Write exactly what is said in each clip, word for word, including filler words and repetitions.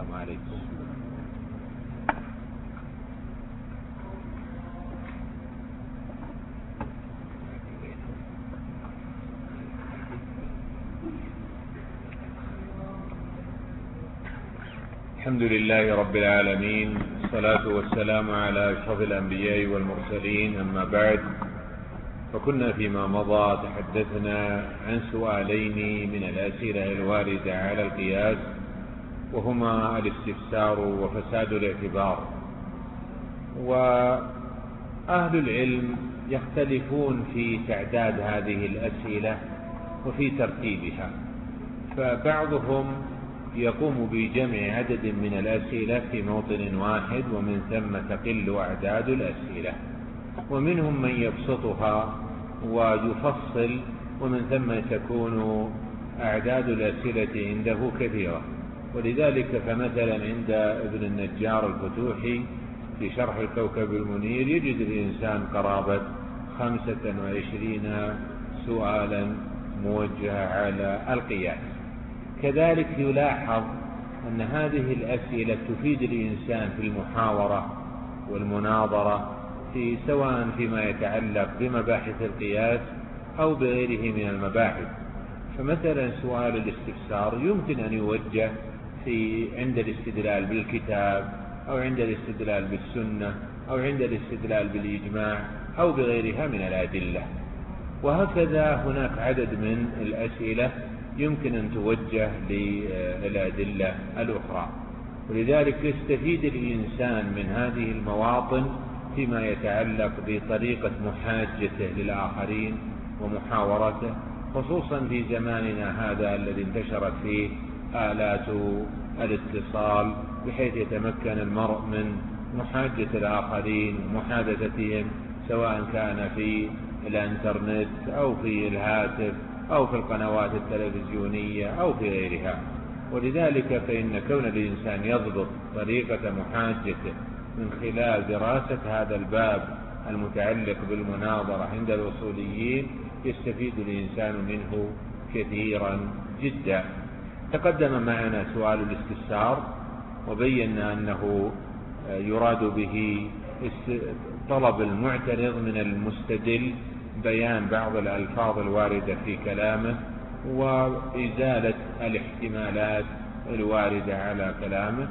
السلام عليكم. الحمد لله رب العالمين، والصلاة والسلام على أشرف الأنبياء والمرسلين، أما بعد، فكنا فيما مضى تحدثنا عن سؤالين من الأسئلة الواردة على القياس، وهما الاستفسار وفساد الاعتبار. وأهل العلم يختلفون في تعداد هذه الأسئلة وفي ترتيبها، فبعضهم يقوم بجمع عدد من الأسئلة في موطن واحد، ومن ثم تقل أعداد الأسئلة، ومنهم من يبسطها ويفصل، ومن ثم تكون أعداد الأسئلة عنده كثيرة. ولذلك فمثلا عند ابن النجار الفتوحي في شرح الكوكب المنير يجد الإنسان قرابة خمسة وعشرين سؤالا موجهة على القياس. كذلك يلاحظ أن هذه الأسئلة تفيد الإنسان في المحاورة والمناظرة، في سواء فيما يتعلق بمباحث القياس أو بغيره من المباحث. فمثلا سؤال الاستفسار يمكن أن يوجه في عند الاستدلال بالكتاب، أو عند الاستدلال بالسنة، أو عند الاستدلال بالإجماع، أو بغيرها من الأدلة. وهكذا هناك عدد من الأسئلة يمكن أن توجه للأدلة الأخرى. ولذلك يستفيد الإنسان من هذه المواطن فيما يتعلق بطريقة محاجته للآخرين ومحاورته، خصوصا في زماننا هذا الذي انتشرت فيه آلات الاتصال، بحيث يتمكن المرء من محاجة الآخرين ومحادثتهم، سواء كان في الانترنت أو في الهاتف أو في القنوات التلفزيونية أو في غيرها. ولذلك فإن كون الإنسان يضبط طريقة محاجته من خلال دراسة هذا الباب المتعلق بالمناظرة عند الأصوليين يستفيد الإنسان منه كثيرا جدا. تقدم معنا سؤال الاستفسار، وبينا أنه يراد به طلب المعترض من المستدل بيان بعض الألفاظ الواردة في كلامه وإزالة الاحتمالات الواردة على كلامه.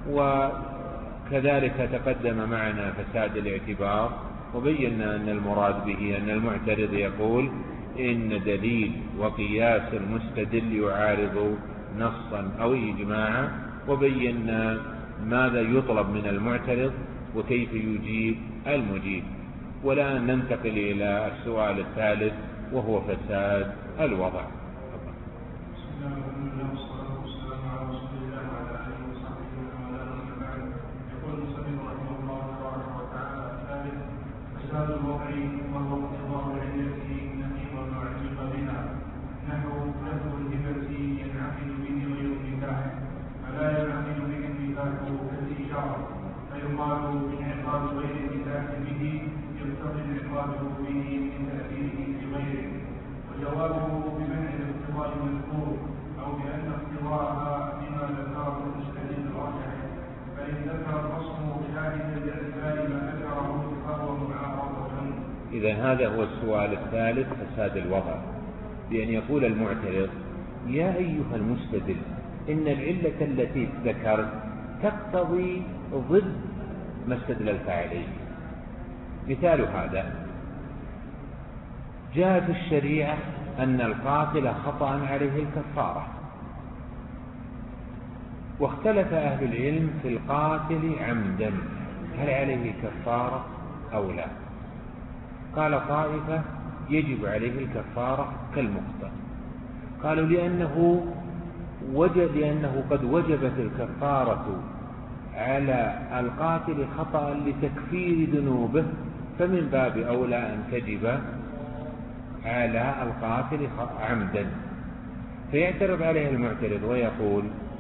وكذلك تقدم معنا فساد الاعتبار، وبينا أن المراد به أن المعترض يقول إن دليل وقياس المستدل يعارض نصا أو إجماعا، وبينا ماذا يطلب من المعترض وكيف يجيب المجيب. والآن ننتقل إلى السؤال الثالث، وهو فساد الوضع. وجوابه بمنع الاقتضاء المذكور أو بأن اقتضاءها بما ذكره المستدل راجح، فإن ذكر الخصم شاهدا لاعتبار ما ذكره فهو معارضة. إذا هذا هو السؤال الثالث، فساد الوضع، بأن يقول المعترض: يا أيها المستدل، إن العلة التي ذكرت تقتضي ضد ما استدللت عليه. مثال هذا: جاء في الشريعة أن القاتل خطأ عليه الكفارة، واختلف أهل العلم في القاتل عمدا هل عليه كفارة أو لا. قال طائفة يجب عليه الكفارة كالمخطئ، قالوا لأنه وجد لأنه قد وجبت الكفارة على القاتل خطأ لتكفير ذنوبه، فمن باب أولى أن تجب على القاتل عمدا. فيعترض عليه المعترض ويقول: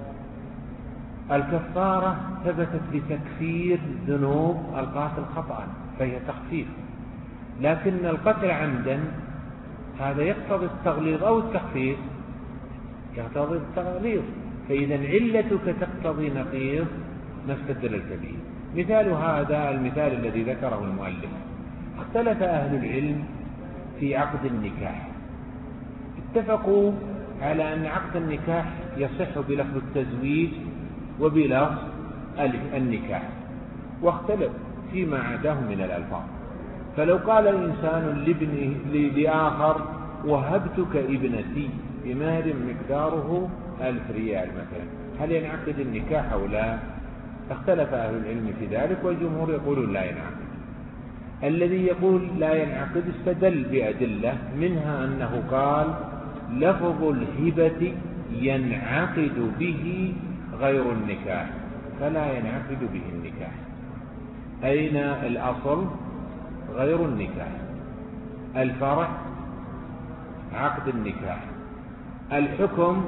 الكفارة ثبتت لتكفير ذنوب القاتل خطأ، فهي تخفيف، لكن القتل عمدا هذا يقتضي التغليظ أو التخفيف، يقتضي التغليظ، فإذا علتك تقتضي نقيض ما استدللت به. مثال هذا المثال الذي ذكره المؤلف: اختلف أهل العلم في عقد النكاح، اتفقوا على أن عقد النكاح يصح بلفظ التزويج وبلفظ النكاح، واختلف فيما عداه من الألفاظ. فلو قال الإنسان لابنه لآخر: وهبتك ابنتي بمهر مقداره ألف ريال مثلا، هل ينعقد النكاح أو لا؟ اختلف أهل العلم في ذلك، والجمهور يقولون لا ينعقد. الذي يقول لا ينعقد استدل بأدلة، منها أنه قال: لفظ الهبة ينعقد به غير النكاح، فلا ينعقد به النكاح. أين الأصل؟ غير النكاح. الفرع عقد النكاح. الحكم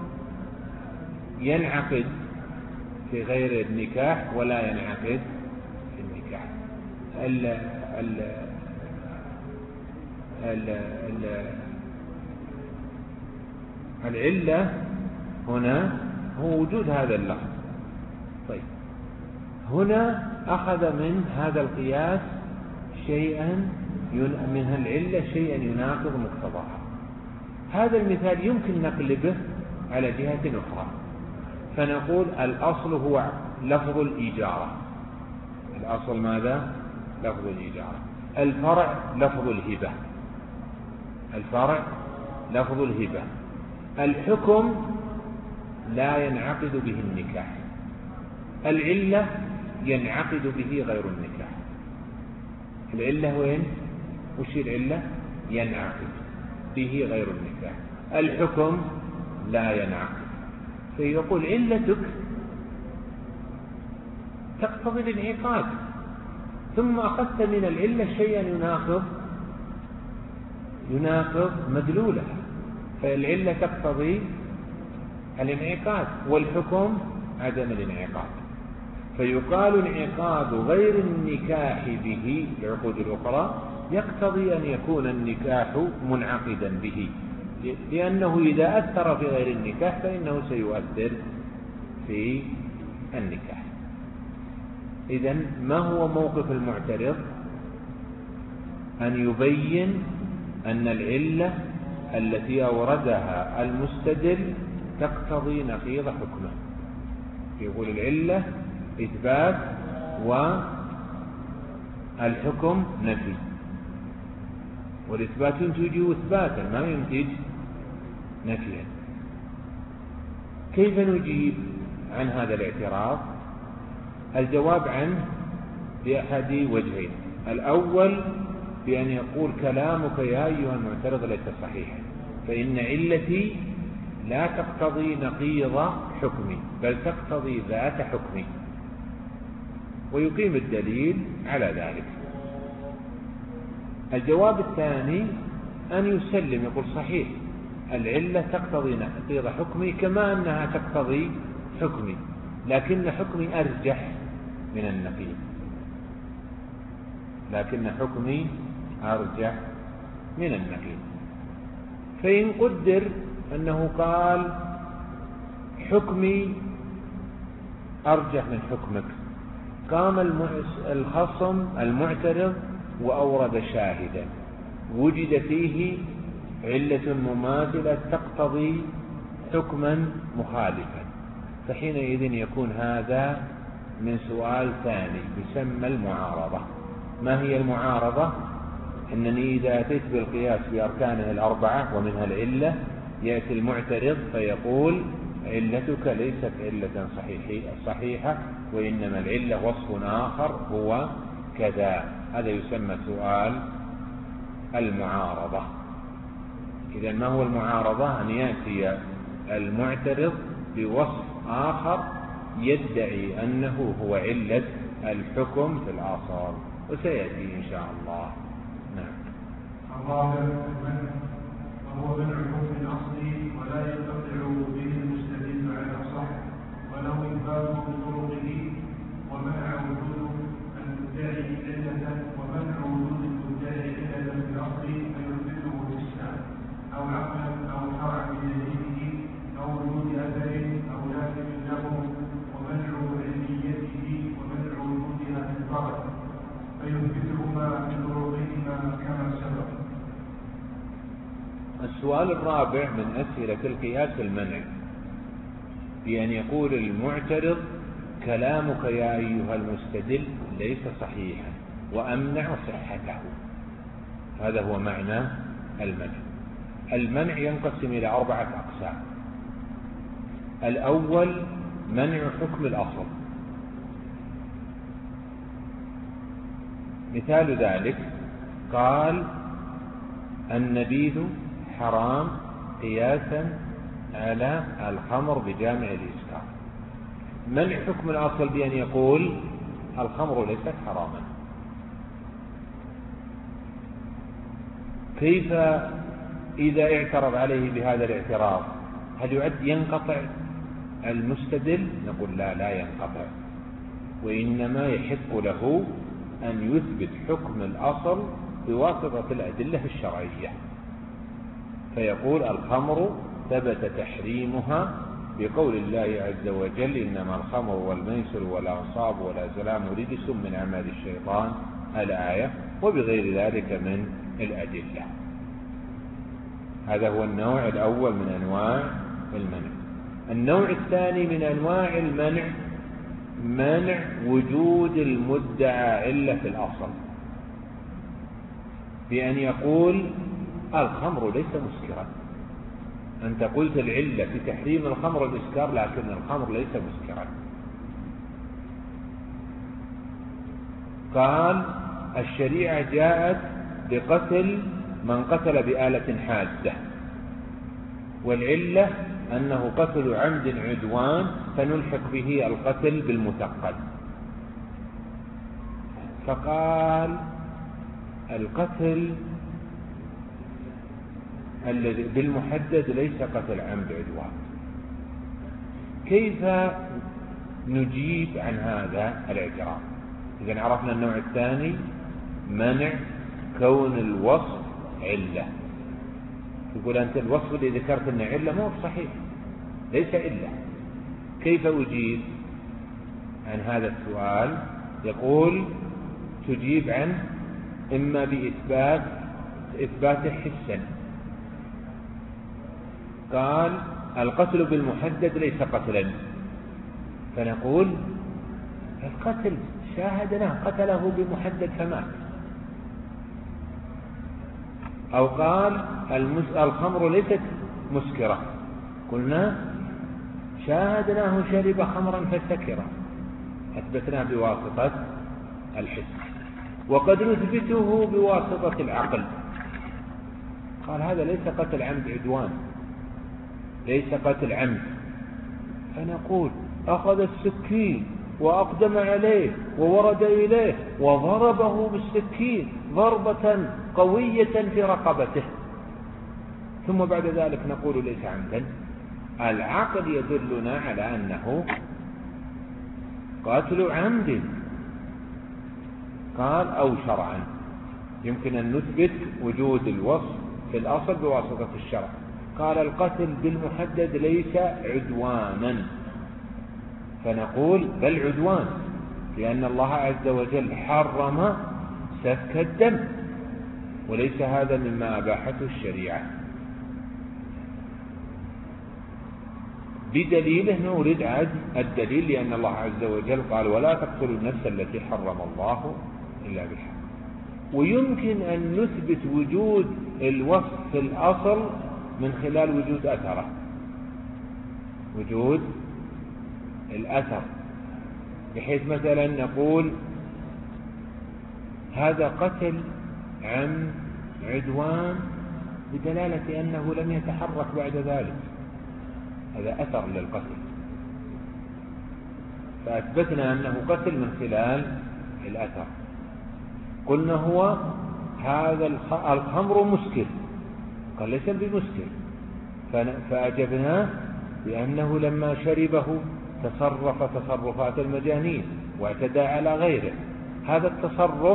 ينعقد في غير النكاح ولا ينعقد في النكاح. ال ال ال ال العلة هنا هو وجود هذا اللفظ. طيب، هنا أخذ من هذا القياس شيئا من العلة شيئا يناقض مقتضاها. هذا المثال يمكن نقلبه على جهة أخرى، فنقول الأصل هو لفظ الإجارة. الأصل ماذا؟ لفظ الإجارة. الفرع لفظ الهبة. الفرع لفظ الهبة. الحكم لا ينعقد به النكاح. العلة ينعقد به غير النكاح. العلة وين؟ وش العلة؟ ينعقد به غير النكاح. الحكم لا ينعقد. فيقول علتك تقتضي الانعقاد، ثم أخذت من العلة شيئا يناقض يناقض مدلولها، فالعلة تقتضي الانعقاد والحكم عدم الانعقاد. فيقال انعقاد غير النكاح به العقود الأخرى يقتضي أن يكون النكاح منعقدا به، لأنه إذا أثر في غير النكاح فإنه سيؤثر في النكاح. إذن ما هو موقف المعترض؟ أن يبين أن العلة التي أوردها المستدل تقتضي نقيض حكمه. يقول العلة إثبات والحكم نفي، والإثبات ينتج إثباتا ما ينتج نفيا. كيف نجيب عن هذا الاعتراض؟ الجواب عنه بأحد وجهين. الأول بأن يقول كلامك يا أيها المعترض ليس صحيحا، فإن علتي لا تقتضي نقيض حكمي بل تقتضي ذات حكمي، ويقيم الدليل على ذلك. الجواب الثاني أن يسلم، يقول صحيح العلة تقتضي نقيض حكمي كما أنها تقتضي حكمي، لكن حكمي أرجح من النقيض، لكن حكمي أرجح من النقيض. فإن قدر أنه قال حكمي أرجح من حكمك، قام الخصم المعترض وأورد شاهدا وجد فيه علة مماثلة تقتضي حكما مخالفا، فحينئذ يكون هذا من سؤال ثاني يسمى المعارضة. ما هي المعارضة؟ أنني إذا أتيت بالقياس بأركانه الأربعة ومنها العلة، يأتي المعترض فيقول علتك ليست علة صحيحة وإنما العلة وصف آخر هو كذا. هذا يسمى سؤال المعارضة. إذن ما هو المعارضة؟ أن يأتي المعترض بوصف آخر يدعي أنه هو علة الحكم في الآثار، وسيأتي إن شاء الله. نعم. الرابع وهو منع الحكم الأصلي ولا ينقطع به المستدل على الأصح ولو إثباته بطرقه، ومنع وجود المدعي علة ومنع وجود المدعي علة في الأصل فيثبته الإسلام أو عقلا أو شرعا بدليله أو وجود أثر أو السؤال الرابع من أسئلة القياس المنع، بأن يقول المعترض: كلامك يا أيها المستدل ليس صحيحا وأمنع صحته. هذا هو معنى المنع. المنع ينقسم إلى أربعة أقسام. الأول منع حكم الأصل. مثال ذلك قال: النبيذ حرام قياسا على الخمر بجامع الإسكار. منع حكم الأصل بأن يقول: الخمر ليست حراما. كيف إذا اعترض عليه بهذا الاعتراض؟ هل يعد ينقطع المستدل؟ نقول: لا لا ينقطع، وإنما يحق له أن يثبت حكم الأصل بواسطة الأدلة الشرعية، فيقول: الخمر ثبت تحريمها بقول الله عز وجل: إنما الخمر والميسر والأنصاب والأزلام رجس من أعمال الشيطان، الآية، وبغير ذلك من الأدلة. هذا هو النوع الأول من أنواع المنع. النوع الثاني من أنواع المنع منع وجود المدعى علة في الأصل، بأن يقول: الخمر ليس مسكرا. أنت قلت العلة في تحريم الخمر الإسكار، لكن الخمر ليس مسكرا. قال: الشريعة جاءت بقتل من قتل بآلة حادة، والعلة أنه قتل عمد عدوان، فنلحق به القتل بالمثقل. فقال: القتل الذي بالمحدد ليس قتل عمد عدوان. كيف نجيب عن هذا الاعتراض؟ إذن عرفنا النوع الثاني، منع كون الوصف علة. يقول: أنت الوصف اللي ذكرت أنه علة مو صحيح، ليس علة. كيف أجيب عن هذا السؤال؟ يقول: تجيب عنه إما بإثبات إثبات حسا. قال: القتل بالمحدد ليس قتلا، فنقول: القتل شاهدناه، قتله بمحدد فمات. أو قال: الخمر ليست مسكرة، قلنا: شاهدناه شرب خمرا فسكر، أثبتناه بواسطة الحس. وقد نثبته بواسطة العقل. قال: هذا ليس قتل عمد عدوان، ليس قتل عمد. فنقول: أخذ السكين وأقدم عليه وورد إليه وضربه بالسكين ضربة قوية في رقبته، ثم بعد ذلك نقول: ليس عمدا. العقل يدلنا على أنه قاتل عمد. قال: أو شرعا، يمكن أن نثبت وجود الوصف في الأصل بواسطة الشرع. قال: القتل بالمحدد ليس عدوانا، فنقول: بل عدوان، لأن الله عز وجل حرم سفك الدم، وليس هذا مما أباحته الشريعة. بدليله نورد عد الدليل، لأن الله عز وجل قال: ولا تقتلوا النفس التي حرم الله إلا بالحق. ويمكن أن نثبت وجود الوصف في الأصل من خلال وجود أثره، وجود الأثر، بحيث مثلا نقول: هذا قتل عن عدوان بدلالة أنه لم يتحرك بعد ذلك، هذا أثر للقتل، فأثبتنا أنه قتل من خلال الأثر. قلنا: هو هذا الخمر مسكر، قال: ليس بمسكر، فأجبناه بأنه لما شربه تصرف تصرفات المجانين واعتدى على غيره، هذا التصرف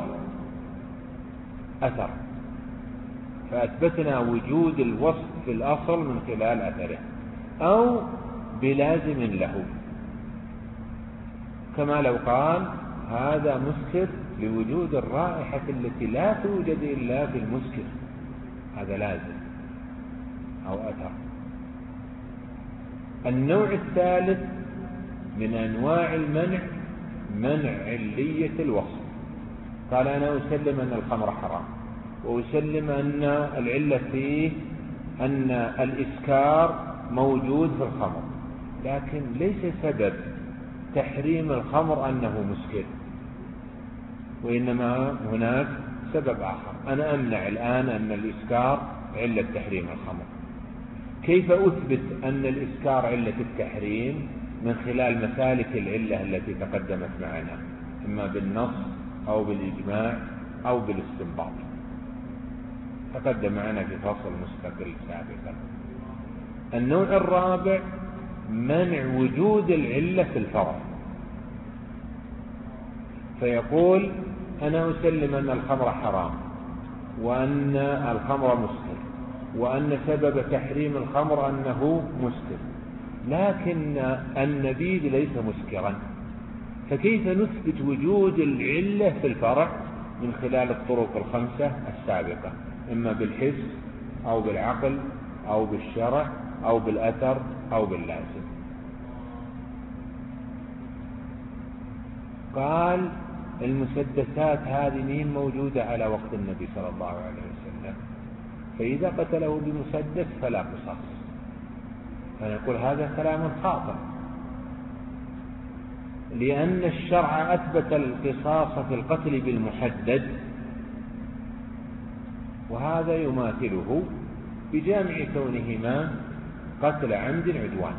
أثر، فأثبتنا وجود الوصف في الأصل من خلال أثره أو بلازم له، كما لو قال: هذا مسكر لوجود الرائحة التي لا توجد إلا في المسكر، هذا لازم. أو أثر. النوع الثالث من أنواع المنع منع علية الوصف. قال أنا أسلم أن الخمر حرام، وأسلم أن العلة فيه أن الإسكار موجود في الخمر، لكن ليس سبب تحريم الخمر أنه مسكر، وإنما هناك سبب آخر. أنا أمنع الآن أن الإسكار علة تحريم الخمر. كيف أثبت أن الإسكار علة التحريم؟ من خلال مسالك العلة التي تقدمت معنا، إما بالنص أو بالإجماع أو بالاستنباط، تقدم معنا في فصل مستقل سابقا. النوع الرابع منع وجود العلة في الفرع، فيقول أنا أسلم أن الخمر حرام، وأن الخمر مسكر، وأن سبب تحريم الخمر أنه مسكر، لكن النبيذ ليس مسكرا. فكيف نثبت وجود العلة في الفرع؟ من خلال الطرق الخمسة السابقة، إما بالحس أو بالعقل أو بالشرع أو بالأثر أو باللازم. قال المسدسات هذه مين موجودة على وقت النبي صلى الله عليه وسلم، فإذا قتله بمسدس فلا قصاص. فنقول هذا كلام خاطئ، لأن الشرع أثبت القصاص في القتل بالمحدد، وهذا يماثله بجامع كونهما قتل عمد عدوان.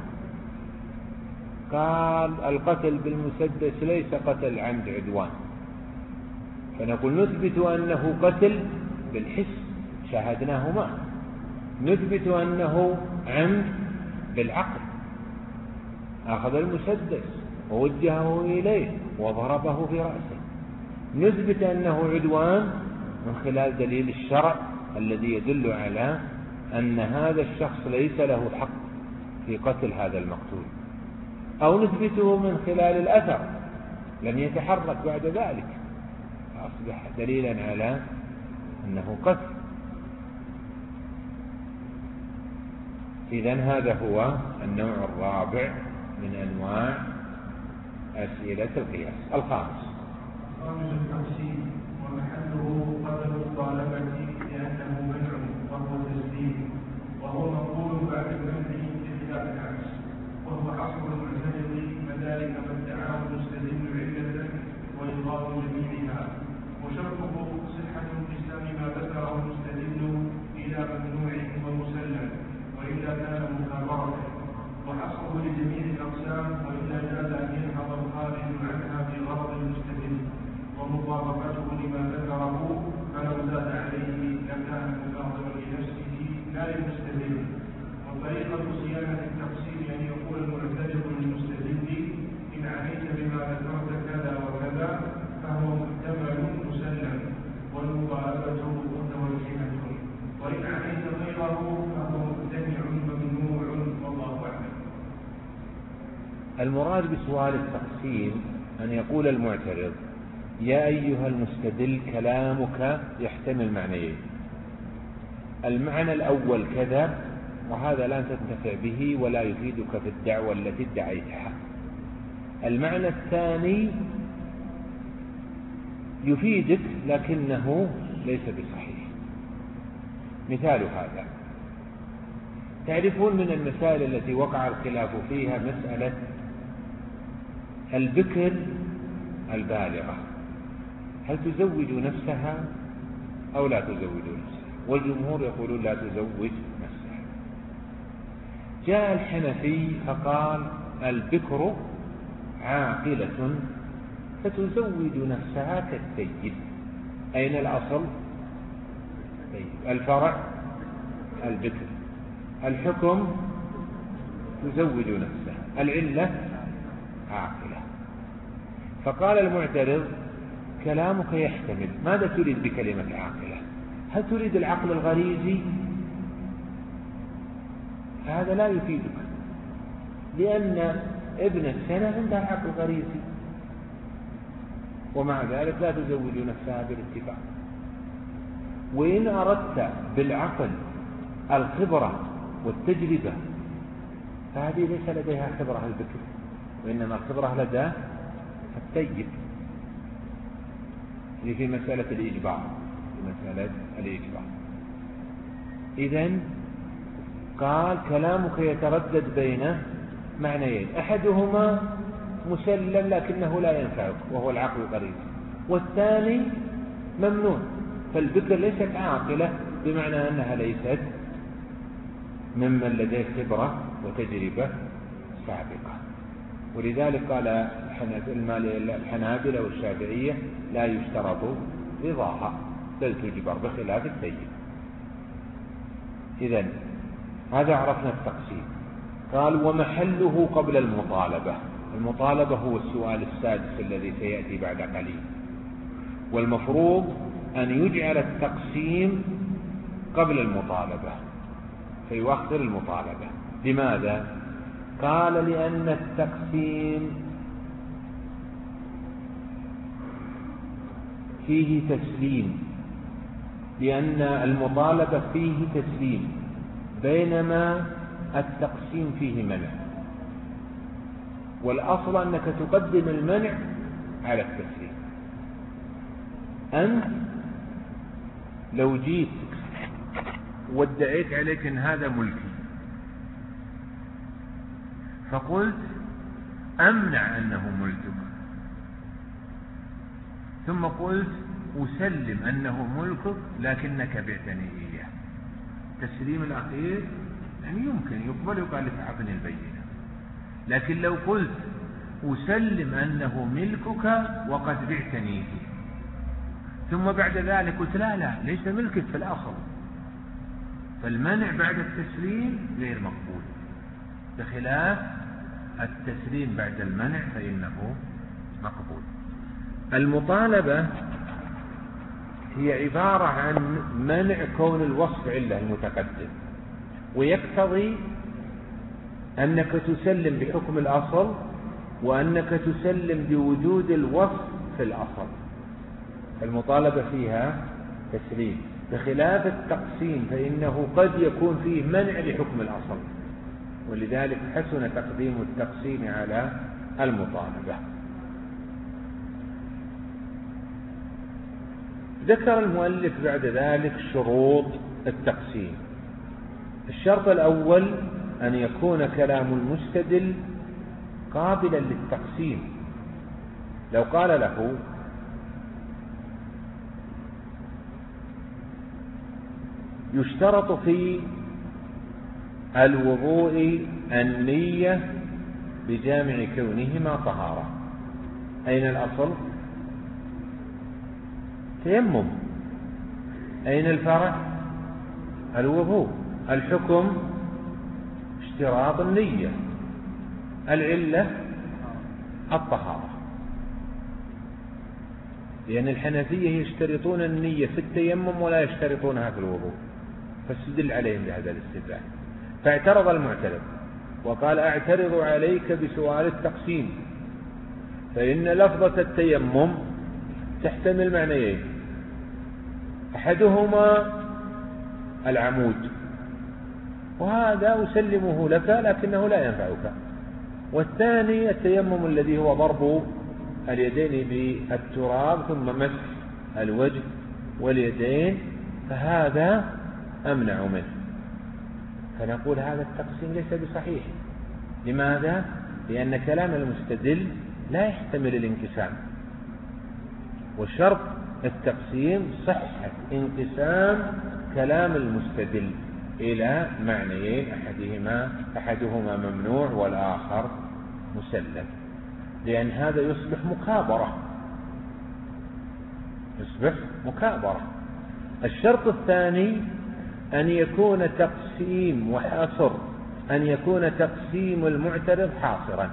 قال القتل بالمسدس ليس قتل عمد عدوان، فنقول نثبت أنه قتل بالحس، شاهدناه معه. نثبت أنه عمد بالعقل، أخذ المسدس ووجهه إليه وضربه في رأسه. نثبت أنه عدوان من خلال دليل الشرع الذي يدل على أن هذا الشخص ليس له حق في قتل هذا المقتول. أو نثبته من خلال الأثر، لم يتحرك بعد ذلك، فأصبح دليلا على أنه قتل. إذن هذا هو النوع الرابع من أنواع أسئلة القياس. الخامس خامس التقسيم، ومحله قدر الطالبة لأنه منع وهو تسليم، وهو مقبول بعد المنع بخلاف العكس، وهو حصر المعترض مدارك من ادعاه المستدل علة وإلغاء جميعها، وشرطه صحة انقسام ما ذكره المستدل إلى ممنوع ومسلم، وإلا كان مكابرة، وحصره لجميع الأقسام، وإلا جاز أن ينهض الخارج عنها بغرض المستدل ومطابقته لما ذكره، فلو زاد عليه لكان مكابرا لنفسه لا للمستدل. وطريقة صيانة التقسيم أن يقول المعترض للمستدل إن عليك بما ذكرت كذا وكذا فهو محتمل مسلم والمطالبة متوجهة، وإن عليك غيره فهو ممتنع ممنوع، والله أعلم. المراد بسؤال التقسيم أن يقول المعترض يا أيها المستدل كلامك يحتمل معنيين، المعنى الأول كذا، وهذا لا تنتفع به ولا يفيدك في الدعوة التي ادعيتها. المعنى الثاني يفيدك لكنه ليس بصحيح. مثال هذا، تعرفون من المسائل التي وقع الخلاف فيها مسألة البكر البالغة، هل تزوج نفسها أو لا تزوج نفسها؟ والجمهور يقولون لا تزوج نفسها. جاء الحنفي فقال البكر عاقلة فتزوج نفسها كالسيد. أين الأصل؟ الفرع البكر، الحكم تزوج نفسها، العلة عاقلة. فقال المعترض كلامك يحتمل، ماذا تريد بكلمة عاقلة؟ هل تريد العقل الغريزي؟ هذا لا يفيدك، لأن ابن السنة عندها عقل غريزي، ومع ذلك لا تزوج نفسها بالاتفاق. وإن أردت بالعقل الخبرة والتجربة، فهذه ليس لديها خبرة البكر، وإنما الخبرة لدى الطيب. هي في مسألة الإجبار، في مسألة الإجبار. إذن قال كلامك يتردد بين معنيين، أحدهما مسلم لكنه لا ينفعك وهو العقل الغريزي، والثاني ممنوع. فالبكر ليست عاقلة بمعنى أنها ليست ممن لديه خبرة وتجربة سابقة. ولذلك قال الحنابلة والشافعية لا يشترط رضاها بل تجبر بخلاف الطيب. إذن هذا عرفنا التقسيم. قال ومحله قبل المطالبة. المطالبة هو السؤال السادس الذي سيأتي بعد قليل، والمفروض أن يجعل التقسيم قبل المطالبة فيؤخر المطالبة. لماذا؟ قال لأن التقسيم فيه تسليم، لأن المطالبة فيه تسليم بينما التقسيم فيه منع، والأصل أنك تقدم المنع على التسليم. أنت لو جيت وادعيت عليك أن هذا ملكي فقلت أمنع أنه ملكك، ثم قلت أسلم أنه ملكك لكنك بعتني إياه، التسليم الأخير يعني يمكن يقبل وقال لتعبني البينة. لكن لو قلت أسلم أنه ملكك وقد بعتني فيه، ثم بعد ذلك قلت لا لا ليس ملكك في الأصل، فالمنع بعد التسليم غير مقبول، بخلاف التسليم بعد المنع فإنه مقبول. المطالبة هي عبارة عن منع كون الوصف علة المتقدم، ويقتضي أنك تسلم بحكم الأصل وأنك تسلم بوجود الوصف في الأصل. المطالبة فيها تسليم، بخلاف التقسيم فإنه قد يكون فيه منع لحكم الأصل، ولذلك حسن تقديم التقسيم على المطالبة. ذكر المؤلف بعد ذلك شروط التقسيم. الشرط الأول أن يكون كلام المستدل قابلا للتقسيم. لو قال له يشترط في الوضوء النية بجامع كونهما طهارة، أين الأصل؟ تيمم. أين الفرع؟ الوضوء. الحكم اشتراط النية، العلة الطهارة، لأن الحنفية يشترطون النية في التيمم ولا يشترطونها في الوضوء، فاستدل عليهم بهذا الاستدلال. فاعترض المعترض وقال أعترض عليك بسؤال التقسيم، فإن لفظة التيمم تحتمل معنيين، أحدهما العمود وهذا أسلمه لك لكنه لا ينفعك، والثاني التيمم الذي هو ضرب اليدين بالتراب ثم مسح الوجه واليدين، فهذا أمنع منه. فنقول هذا التقسيم ليس بصحيح. لماذا؟ لأن كلام المستدل لا يحتمل الانقسام، وشرط التقسيم صحة انقسام كلام المستدل إلى معنيين، أحدهما أحدهما ممنوع والآخر مسلم، لأن هذا يصبح مكابرة يصبح مكابرة. الشرط الثاني أن يكون تقسيم وحصر، أن يكون تقسيم المعترض حاصرا.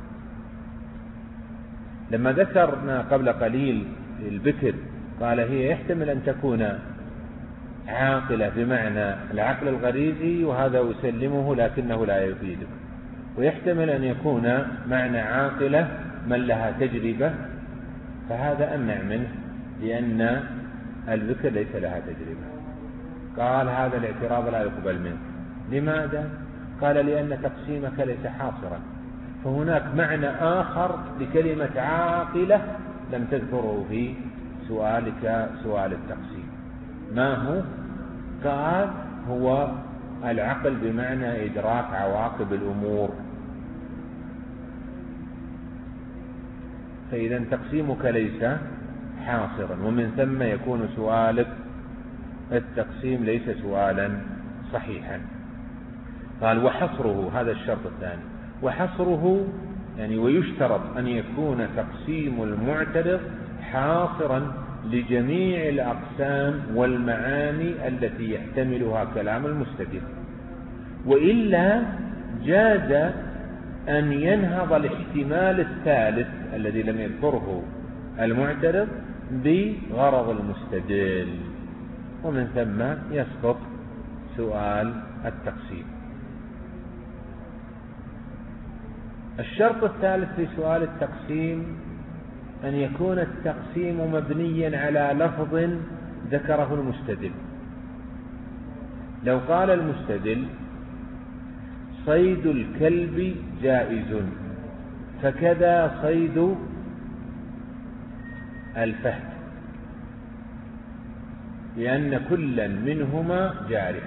لما ذكرنا قبل قليل البكر قال هي يحتمل أن تكون عاقلة بمعنى العقل الغريزي وهذا أسلمه لكنه لا يفيدك، ويحتمل أن يكون معنى عاقلة من لها تجربة، فهذا أمنع منه لأن البكر ليس لها تجربة. قال هذا الاعتراض لا يقبل منه، لماذا؟ قال لأن تقسيمك ليس حاصرا، فهناك معنى آخر لكلمة عاقلة لم تذكره في سؤالك سؤال التقسيم. ما هو؟ قال هو العقل بمعنى إدراك عواقب الأمور. فإذا تقسيمك ليس حاصرا، ومن ثم يكون سؤالك التقسيم ليس سؤالا صحيحا. قال وحصره، هذا الشرط الثاني، وحصره يعني ويشترط أن يكون تقسيم المعترض حاصرا لجميع الأقسام والمعاني التي يحتملها كلام المستدل، وإلا جاز أن ينهض الاحتمال الثالث الذي لم يذكره المعترض بغرض المستدل، ومن ثم يسقط سؤال التقسيم. الشرط الثالث في سؤال التقسيم أن يكون التقسيم مبنيا على لفظ ذكره المستدل. لو قال المستدل صيد الكلب جائز فكذا صيد الفهد، لأن كلا منهما جارح.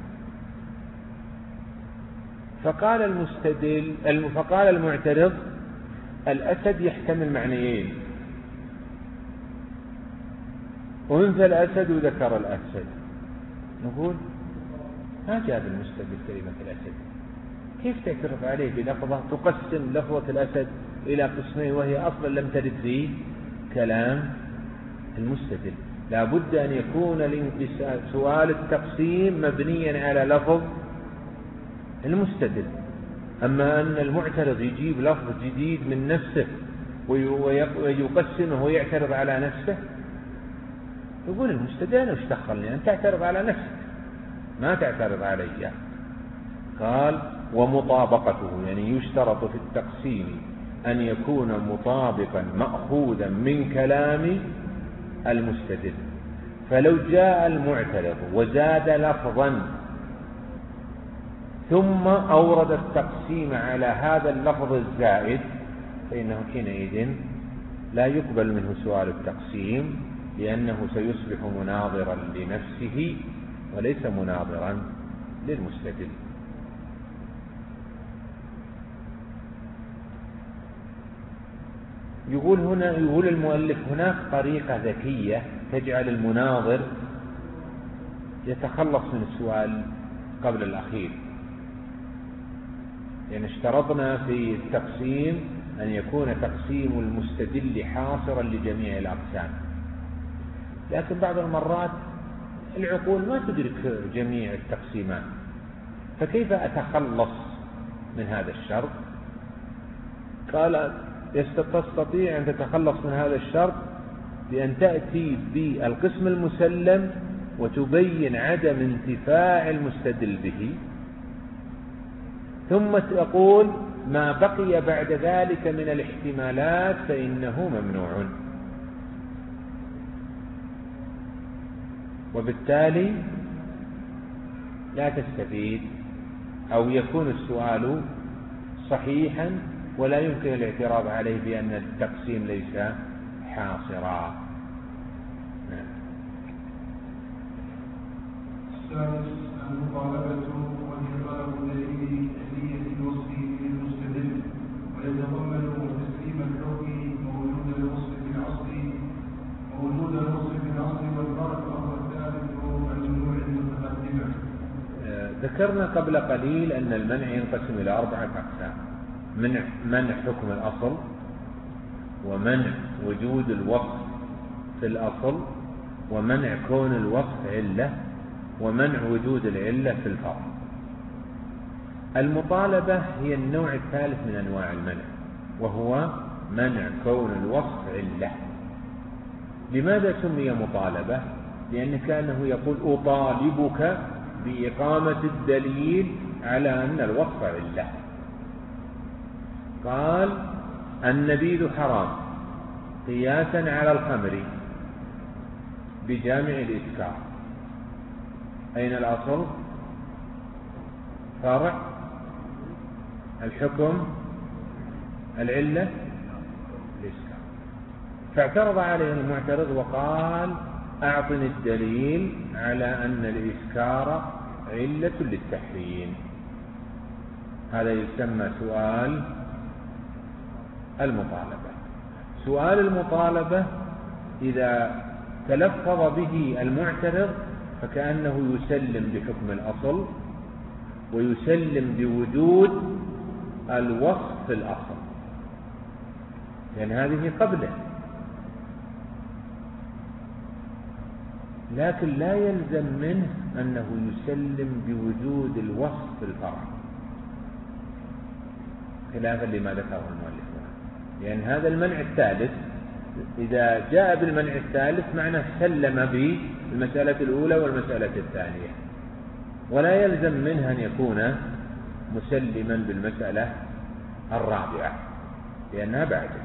فقال المستدل فقال المعترض الأسد يحتمل معنيين، أنثى الأسد وذكر الأسد. نقول ما جاب المستدل كلمة الأسد، كيف تعترف عليه بلفظة تقسم لفظة الأسد إلى قسمين وهي أصلا لم ترد في كلام المستدل؟ لا بد أن يكون سؤال التقسيم مبنيا على لفظ المستدل. أما أن المعترض يجيب لفظ جديد من نفسه ويقسمه ويعترض على نفسه، يقول المستدل أنا وش دخلني، أن تعترض على نفسك ما تعترض علي. قال ومطابقته، يعني يشترط في التقسيم أن يكون مطابقا مأخوذا من كلام المستدل. فلو جاء المعترض وزاد لفظا ثم أورد التقسيم على هذا اللفظ الزائد فإنه حينئذ لا يقبل منه سؤال التقسيم، لأنه سيصبح مناظرا لنفسه وليس مناظرا للمستدل. يقول هنا يقول المؤلف هناك طريقة ذكية تجعل المناظر يتخلص من السؤال قبل الأخير. يعني اشترطنا في التقسيم أن يكون تقسيم المستدل حاصرا لجميع الأقسام، لكن بعض المرات العقول ما تدرك جميع التقسيمات، فكيف أتخلص من هذا الشرط؟ قال تستطيع أن تتخلص من هذا الشرط بأن تأتي بالقسم المسلم وتبين عدم انتفاع المستدل به، ثم تقول ما بقي بعد ذلك من الاحتمالات فإنه ممنوع، وبالتالي لا تستفيد أو يكون السؤال صحيحا ولا يمكن الاعتراض عليه بأن التقسيم ليس حاصرا. السادس المطالبة وهي طلب دليل أهلية الوصف للمستدل، ويتضمن تسليم الحكم موجود الوصف في الأصل موجود الوصف في الأصل والفرق وهو الثالث الممنوع المتقدمة. ذكرنا قبل قليل أن المنع ينقسم إلى أربعة أقسام: منع منع حكم الأصل، ومنع وجود الوصف في الأصل، ومنع كون الوصف علة، ومنع وجود العلة في الفرع. المطالبة هي النوع الثالث من أنواع المنع، وهو منع كون الوصف علة. لماذا سمي مطالبة؟ لأن كأنه يقول أطالبك بإقامة الدليل على أن الوصف علة. قال النبيذ حرام قياسا على الخمر بجامع الإسكار. أين الأصل؟ فرع، الحكم، العلة، الإسكار. فاعترض عليه المعترض وقال أعطني الدليل على أن الإسكار علة للتحريم. هذا يسمى سؤال المطالبة. سؤال المطالبة إذا تلفظ به المعترض فكأنه يسلم بحكم الأصل ويسلم بوجود الوصف في الأصل، لأن هذه قبله، لكن لا يلزم منه أنه يسلم بوجود الوصف في الفرع، خلافا لما ذكره المؤلف هنا، لأن هذا المنع الثالث إذا جاء بالمنع الثالث معناه سلم بالمسألة الأولى والمسألة الثانية، ولا يلزم منه أن يكون مسلما بالمسألة الرابعة لأنها بعده.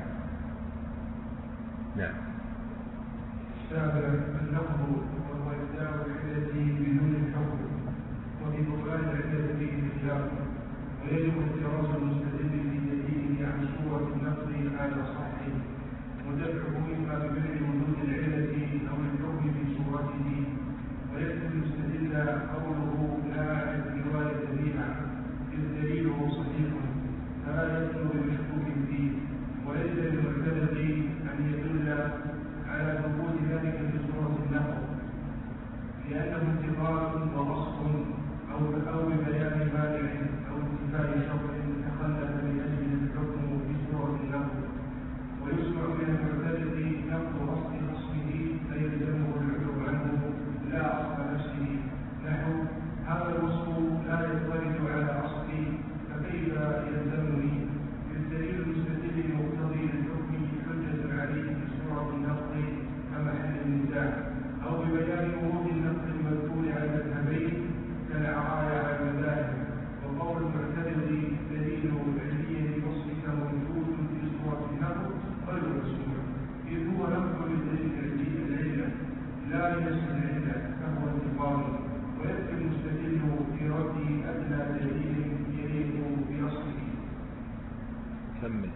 نعم. سابع اللفظ وهو إبداع العلة بدون الحكم، وفي بطلان العلة فيه خلاف، ويجب احتراز المستدل في دليله عن صورة النقل على صحته، ودفعه إما بمنع وجود العلة أو الحكم في صورته، ويكفي المستدل قوله لا أعرف رواية بها إذ دليله صحيح فلا يدخل بمشكوك فيه، وليس للمعترض أن يدل على ثبوت ذلك في صورة النقل، لأنه انتقال ووصف أو أو ببيان مانع أو انتفاء شرط تخلف من أجل الحكم في صورة النقل، ويسمع من المعترض نقل أصل خصمه فيلزمه العذر عنه لا أصل نفسه، نحو هذا الوصف لا يضطرد على أصلي فكيف يلزمني، بالدليل المستدل المقتضي للحكم حجة عليه في صورة النقل كمحل النزاع، أو ببيان ورود النقل المذكور على المذهبين كالعرايا على المذاهب، وقول المعترض دليل علمية وصفك موجود في صورة النقل غير مسموع، إذ هو نقل للدليل العلة لا لنفس العلة فهو انتقال، ويكفي المستدل في رد أدنى دليل يليق بأصله. كمل.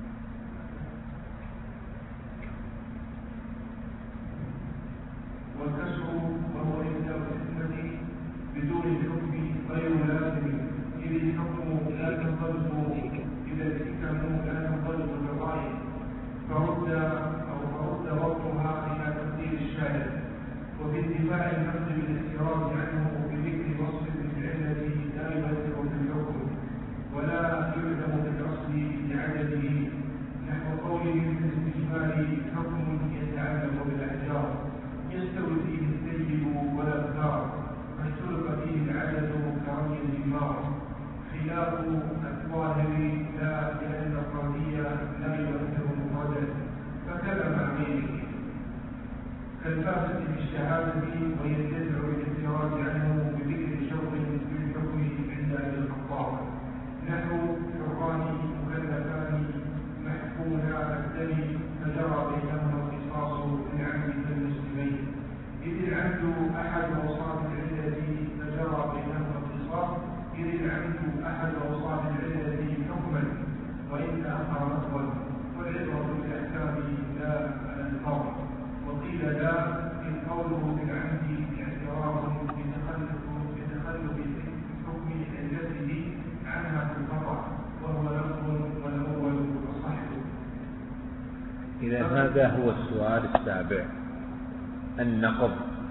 والكسر وهو إبداء الحكمة بدون الحكم غير لازم، إذ الحكم لا تنضبط إذا الحكم لا تنضبط بالرأي، فرد أو فرد وقتها إلى تقدير الشارع، وفي انتفاع النقد بالاحتراز عنه بذكر وصف العلة لا يؤثر في الحكم ولا يعلم بالأصل لعدده، نحو قوله في الاستجمال حكم يتعلق بالأحجار يستوي فيه السيد والأبكار فاشترط فيه العدد كرمي الجمار، خلاف الظاهر لا لأن القضية لا يؤثر مفردا فكذا مع غيره كالفاسد في الشهادة وينتفع بالاحتراز عنه بذكر شرط في الحكم عند أهل الخطاب، نحو حران مكلفان محكوما الدم فجرى بينهما القصاص للعمد كالمسلمين، إذ العمد أحد أوصاف العلة فجرى بينهما القصاص، إذ العمد أحد أوصاف العلة حكما وإن تأخر نقلا، والعبرة بالأحكام لا الألفاظ، وقيل لا إن قوله بالعمد اعتراض بتخلف بتخلف حكم علته عنها في الخطأ وهو لفظ والأول أصح. إذا هذا هو السؤال السابع، النقض.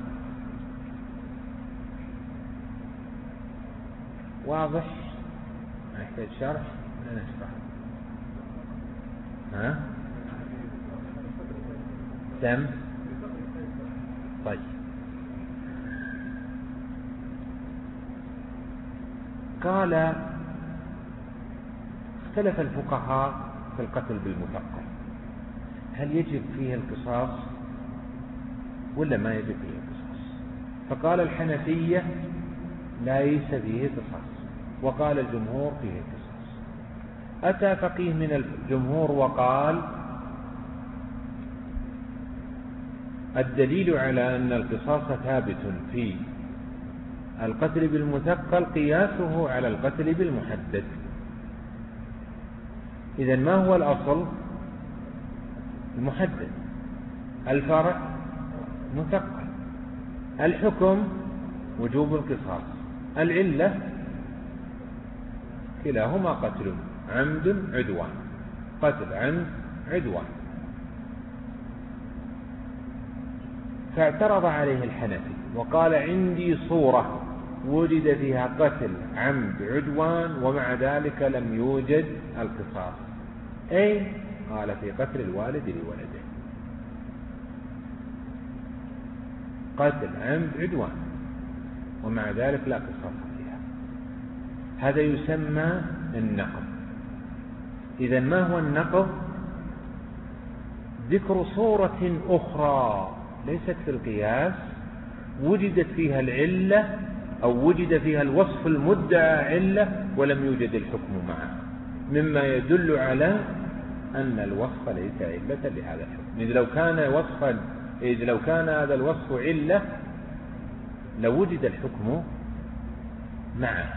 واضح؟ ما يحتاج شرح؟ لا نشرح. ها؟ تم؟ طيب. قال اختلف الفقهاء في القتل بالمثقل، هل يجب فيه القصاص ولا ما يجب فيه القصاص؟ فقال الحنفية ليس فيه قصاص، وقال الجمهور فيه قصاص. أتى فقيه من الجمهور وقال الدليل على أن القصاص ثابت في القتل بالمثقل قياسه على القتل بالمحدد. إذن ما هو الأصل؟ المحدد، الفرع مثقل، الحكم وجوب القصاص، العلة كلاهما قتل، عمد عدوان، قتل عمد عدوان. فاعترض عليه الحنفي وقال عندي صورة وجد فيها قتل عمد عدوان ومع ذلك لم يوجد القصاص. أي قال في قتل الوالد لولده، قتل عمد عدوان ومع ذلك لا قصاص فيها. هذا يسمى النقض. إذن ما هو النقض؟ ذكر صورة أخرى ليست في القياس وجدت فيها العلة أو وجد فيها الوصف المدعى علة ولم يوجد الحكم معه، مما يدل على أن الوصف ليس علة لهذا الحكم. إذ لو كان وصفا إذ لو كان هذا الوصف علة لوجد الحكم معه.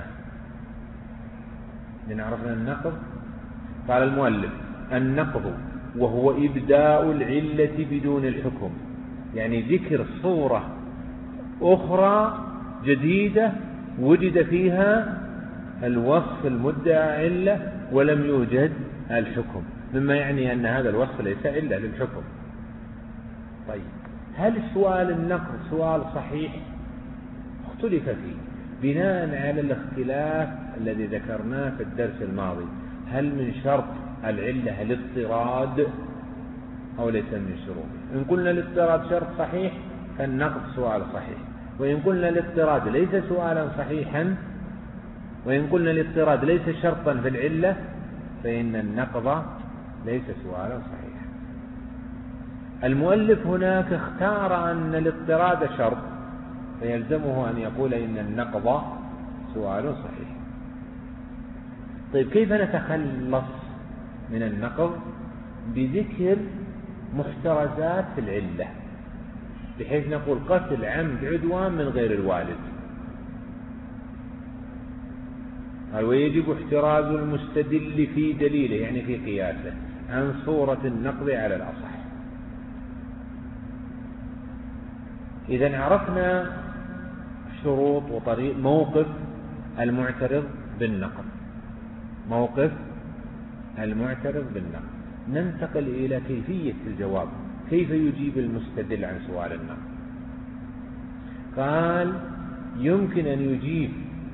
لنعرفنا النقض. قال المؤلف النقض وهو إبداء العلة بدون الحكم، يعني ذكر صورة أخرى جديدة وجد فيها الوصف المدعى علة ولم يوجد الحكم، مما يعني أن هذا الوصف ليس علة للحكم. طيب، هل سؤال النقض سؤال صحيح؟ اختلف فيه بناء على الاختلاف الذي ذكرناه في الدرس الماضي. هل من شرط العلة الاضطراد أو ليس من شروطه؟ إن قلنا الاضطراد شرط صحيح فالنقض سؤال صحيح، وإن قلنا الاضطراد ليس سؤالا صحيحا، وإن قلنا الاضطراد ليس شرطا في العلة، فإن النقض ليس سؤالا صحيحا. المؤلف هناك اختار أن الاضطراد شرط، فيلزمه أن يقول إن النقض سؤال صحيح. طيب، كيف نتخلص من النقض؟ بذكر محترزات في العلة، بحيث نقول قتل عمد عدوان من غير الوالد، ويجب احتراز المستدل في دليله يعني في قياسه عن صورة النقض على الأصح. إذن عرفنا شروط وطريق موقف المعترض بالنقض، موقف المعترض بالنقض. ننتقل إلى كيفية الجواب، كيف يجيب المستدل عن سؤال النقض. قال يمكن أن يجيب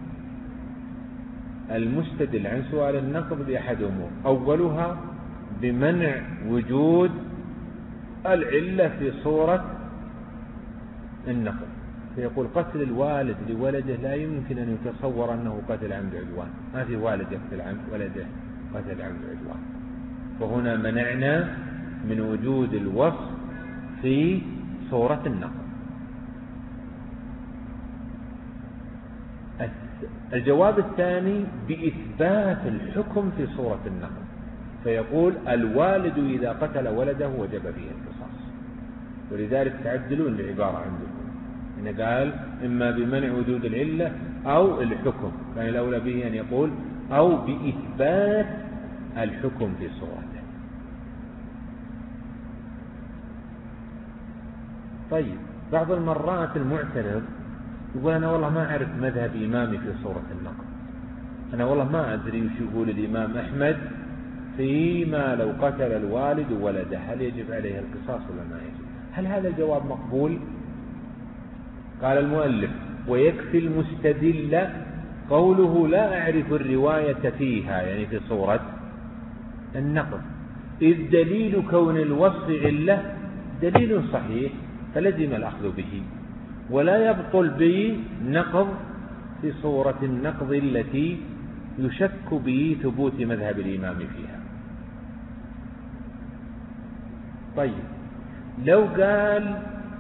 المستدل عن سؤال النقض بأحد أمور، أولها بمنع وجود العلة في صورة النقض، فيقول قتل الوالد لولده لا يمكن أن يتصور أنه قتل عمد عدوان، ما في والد يقتل عمد ولده قتل عمد عدوان، فهنا منعنا من وجود الوصف في صورة النقض. الجواب الثاني بإثبات الحكم في صورة النقض، فيقول الوالد إذا قتل ولده وجب فيه القصاص، ولذلك تعدلون العبارة عندكم إن قال إما بمنع وجود العلة أو الحكم، كان الأولى به أن يقول أو بإثبات الحكم في صورته. طيب، بعض المرات المعترض يقول أنا والله ما أعرف مذهب إمامي في صورة النقض، أنا والله ما أدري وش يقول الإمام أحمد فيما لو قتل الوالد ولده، هل يجب عليه القصاص ولا ما يجب؟ هل هذا الجواب مقبول؟ قال المؤلف ويكفي المستدل قوله لا أعرف الرواية فيها، يعني في صورة النقض، إذ دليل كون الوصف علة دليل صحيح فلزم الأخذ به، ولا يبطل به نقض في صورة النقض التي يشك به ثبوت مذهب الإمام فيها. طيب، لو قال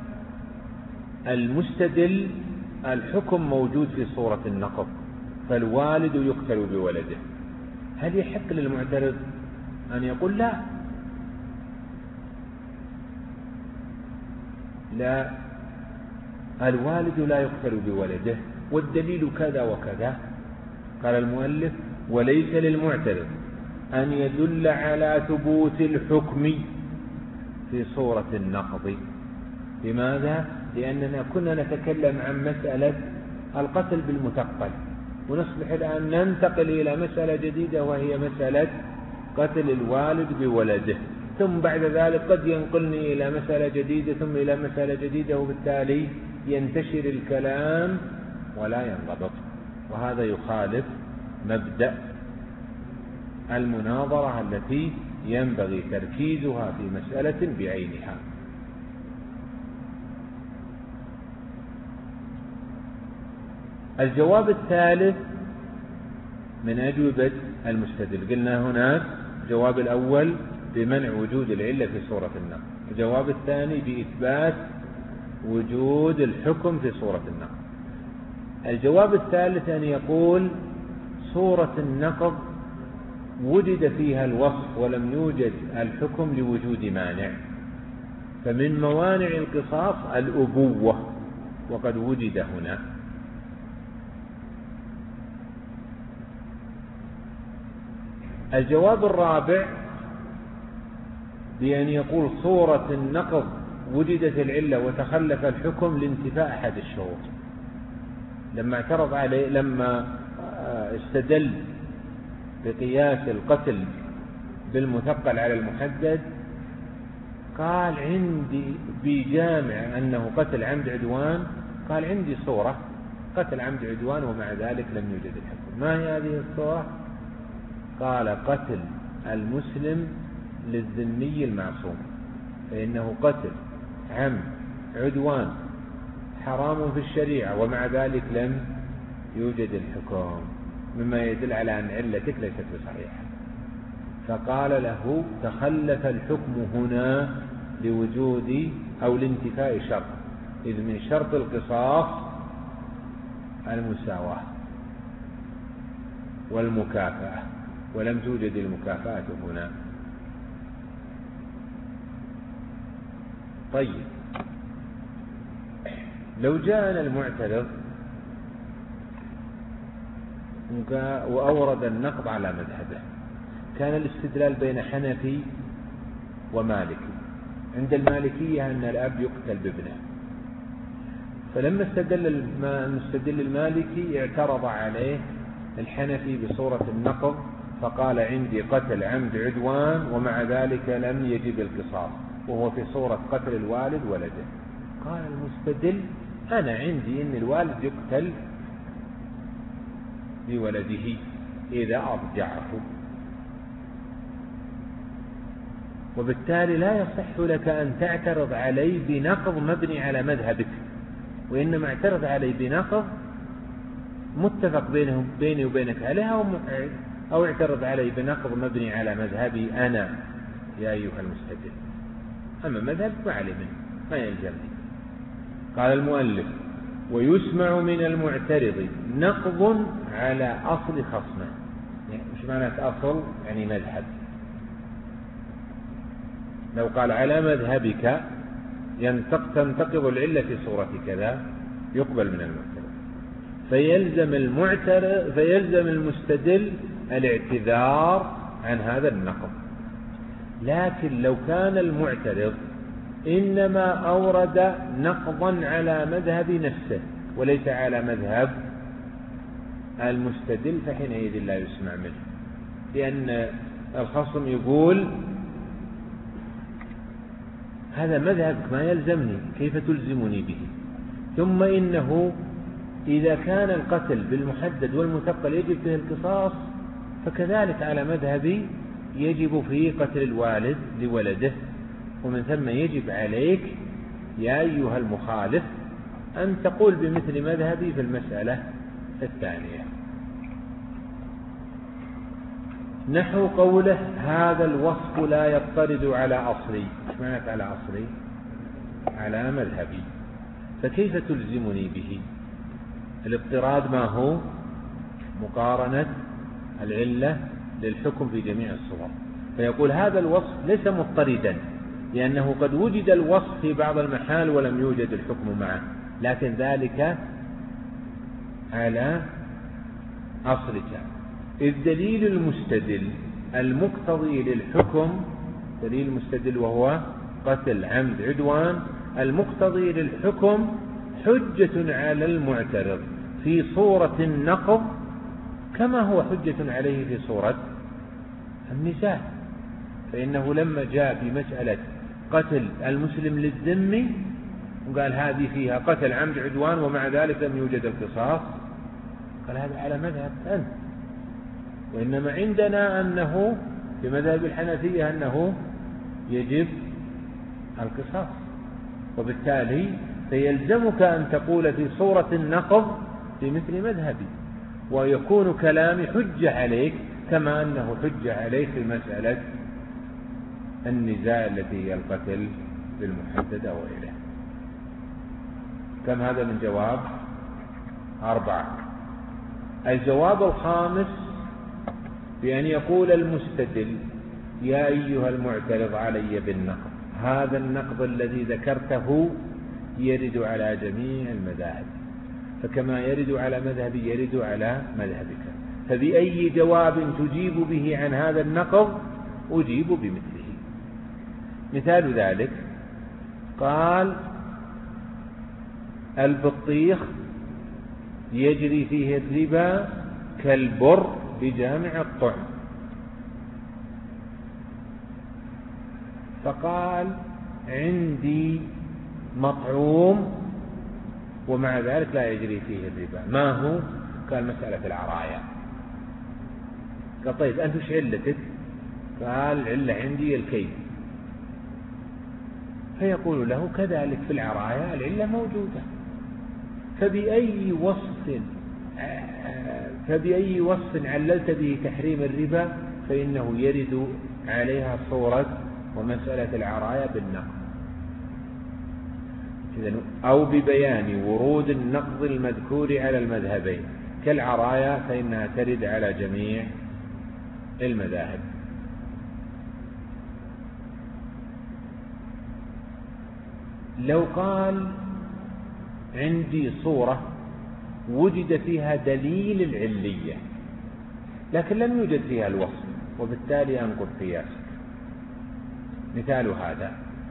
المستدل الحكم موجود في صورة النقض فالوالد يقتل بولده، هل يحق للمعترض أن يقول لا لا الوالد لا يقتل بولده، والدليل كذا وكذا. قال المؤلف: وليس للمعترض أن يدل على ثبوت الحكم في صورة النقض. لماذا؟ لأننا كنا نتكلم عن مسألة القتل بالمثقل، ونصبح الآن ننتقل إلى مسألة جديدة وهي مسألة قتل الوالد بولده، ثم بعد ذلك قد ينقلني إلى مسألة جديدة ثم إلى مسألة جديدة، وبالتالي ينتشر الكلام ولا ينضبط، وهذا يخالف مبدأ المناظرة التي ينبغي تركيزها في مسألة بعينها. الجواب الثالث من أجوبة المستدل، قلنا هناك الجواب الأول بمنع وجود العلة في صورة النقض، الجواب الثاني بإثبات وجود الحكم في صورة النقض. الجواب الثالث أن يقول صورة النقض وجد فيها الوصف ولم يوجد الحكم لوجود مانع، فمن موانع القصاص الأبوة وقد وجد هنا. الجواب الرابع بأن يقول صورة النقض وجدت العلة وتخلف الحكم لانتفاء أحد الشروط. لما اعترض عليه، لما استدل بقياس القتل بالمثقل على المحدد، قال عندي بجامع أنه قتل عمد عدوان، قال عندي صورة قتل عمد عدوان ومع ذلك لم يوجد الحكم. ما هي هذه الصورة؟ قال قتل المسلم للذمي المعصوم، فإنه قتل عمد عدوان حرام في الشريعة ومع ذلك لم يوجد الحكم، مما يدل على أن علتك ليست بصحيحة. فقال له تخلف الحكم هنا لوجود أو لانتفاء شرط، إذ من شرط القصاص المساواة والمكافأة، ولم توجد المكافأة هنا. طيب، لو جاءنا المعترض وأورد النقض على مذهبه، كان الاستدلال بين حنفي ومالكي. عند المالكية أن الأب يقتل بابنه، فلما استدل المستدل المالكي اعترض عليه الحنفي بصورة النقض، فقال عندي قتل عمد عدوان ومع ذلك لم يجب القصاص، وهو في صورة قتل الوالد ولده. قال المستدل أنا عندي أن الوالد يقتل بولده إذا أرجعه، وبالتالي لا يصح لك أن تعترض علي بنقض مبني على مذهبك، وإنما اعترض علي بنقض متفق بينهم بيني وبينك عليها، أو اعترض علي بنقض مبني على مذهبي أنا يا أيها المستدل. أما مذهبك ما علي منه، ما يلزمني. قال المؤلف: ويسمع من المعترض نقض على أصل خصمه. يعني مش معنى أصل يعني مذهب. لو قال على مذهبك تنتقض العلة في صورة كذا، يقبل من المعترض، فيلزم المعترض فيلزم المستدل الاعتذار عن هذا النقض. لكن لو كان المعترض إنما أورد نقضا على مذهب نفسه وليس على مذهب المستدل، فحينئذ لا يسمع منه، لأن الخصم يقول هذا مذهبك ما يلزمني، كيف تلزمني به؟ ثم إنه إذا كان القتل بالمحدد والمثقل يجب فيه القصاص، فكذلك على مذهبي يجب فيه قتل الوالد لولده، ومن ثم يجب عليك يا أيها المخالف أن تقول بمثل مذهبي في المسألة الثانية. نحو قوله هذا الوصف لا يضطرد على أصلي. ايش معنى على أصلي؟ على مذهبي، فكيف تلزمني به؟ الاضطراد ما هو؟ مقارنة العلة للحكم في جميع الصور. فيقول هذا الوصف ليس مضطردا، لأنه قد وجد الوصف في بعض المحال ولم يوجد الحكم معه، لكن ذلك على أصلك. الدليل المستدل المقتضي للحكم، دليل المستدل وهو قتل عمد عدوان، المقتضي للحكم حجة على المعترض في صورة النقض كما هو حجة عليه في صورة النزاع. فإنه لما جاء في مسألة قتل المسلم للذمي وقال هذه فيها قتل عمد عدوان ومع ذلك لم يوجد القصاص، قال هذا على مذهب أنت، وإنما عندنا أنه في مذهب الحنفية أنه يجب القصاص، وبالتالي فيلزمك أن تقول في صورة النقض في مثل مذهبي، ويكون كلامي حجة عليك كما أنه حجة عليك في مسألة النزاع التي هي القتل بالمحدد أو غيره. كم هذا من جواب؟ أربعة. الجواب الخامس بأن يقول المستدل يا أيها المعترض علي بالنقض، هذا النقض الذي ذكرته يرد على جميع المذاهب، فكما يرد على مذهبي يرد على مذهبك، فبأي جواب تجيب به عن هذا النقض أجيب بمثله. مثال ذلك قال البطيخ يجري فيه الربا كالبر بجامع الطعم، فقال عندي مطعوم ومع ذلك لا يجري فيه الربا، ما هو؟ قال مسألة العرايا. قال طيب أنت وش علتك؟ قال العلة عندي الكيد. فيقول له كذلك في العرايا العلة موجودة، فبأي وصف فبأي وصف عللت به تحريم الربا فإنه يرد عليها صورة ومسألة العرايا بالنقض، أو ببيان ورود النقض المذكور على المذهبين كالعرايا فإنها ترد على جميع المذاهب. لو قال عندي صورة وجد فيها دليل العلية لكن لم يوجد فيها الوصف وبالتالي أنقض قياسك، مثال هذا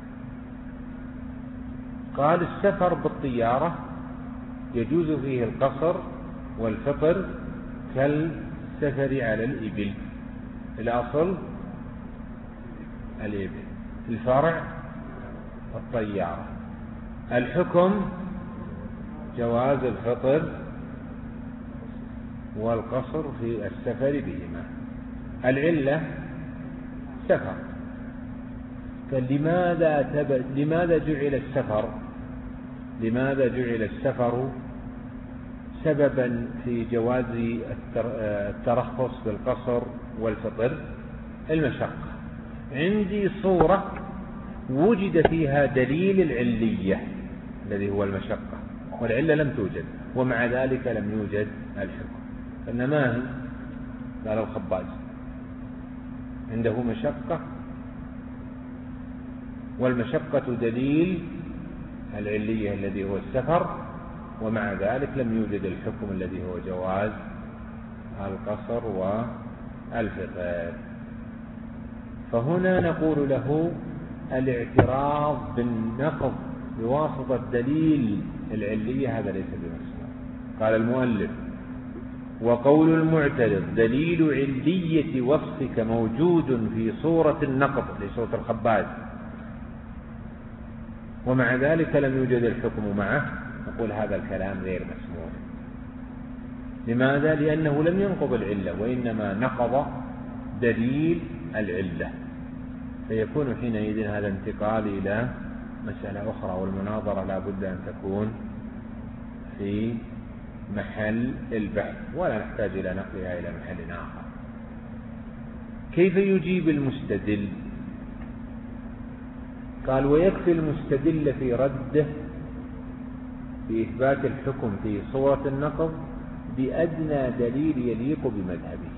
قال السفر بالطيارة يجوز فيه القصر والفطر كالسفر على الإبل، الأصل الإبل، الفرع الطيارة، الحكم جواز الفطر والقصر في السفر بهما، العلة سفر. فلماذا تب... لماذا جعل السفر لماذا جعل السفر سببا في جواز الترخص بالقصر والفطر؟ المشقة. عندي صورة وجد فيها دليل العلية الذي هو المشقة والعلة لم توجد ومع ذلك لم يوجد الحكم، فإنما هي قال الخباز عنده مشقة والمشقة دليل العلية الذي هو السفر ومع ذلك لم يوجد الحكم الذي هو جواز القصر والفطر. فهنا نقول له الاعتراض بالنقض بواسطة دليل العلية هذا ليس بمسموع. قال المؤلف وقول المعترض دليل علية وصفك موجود في صورة النقض لصورة الخباز ومع ذلك لم يوجد الحكم معه، نقول هذا الكلام غير مسموع. لماذا؟ لأنه لم ينقض العلة وإنما نقض دليل العلة، فيكون حينئذ هذا انتقال إلى مسألة أخرى، والمناظرة لا بد أن تكون في محل البحث ولا نحتاج إلى نقلها إلى محل آخر. كيف يجيب المستدل؟ قال ويكفي المستدل في رده في إثبات الحكم في صورة النقض بأدنى دليل يليق بمذهبه.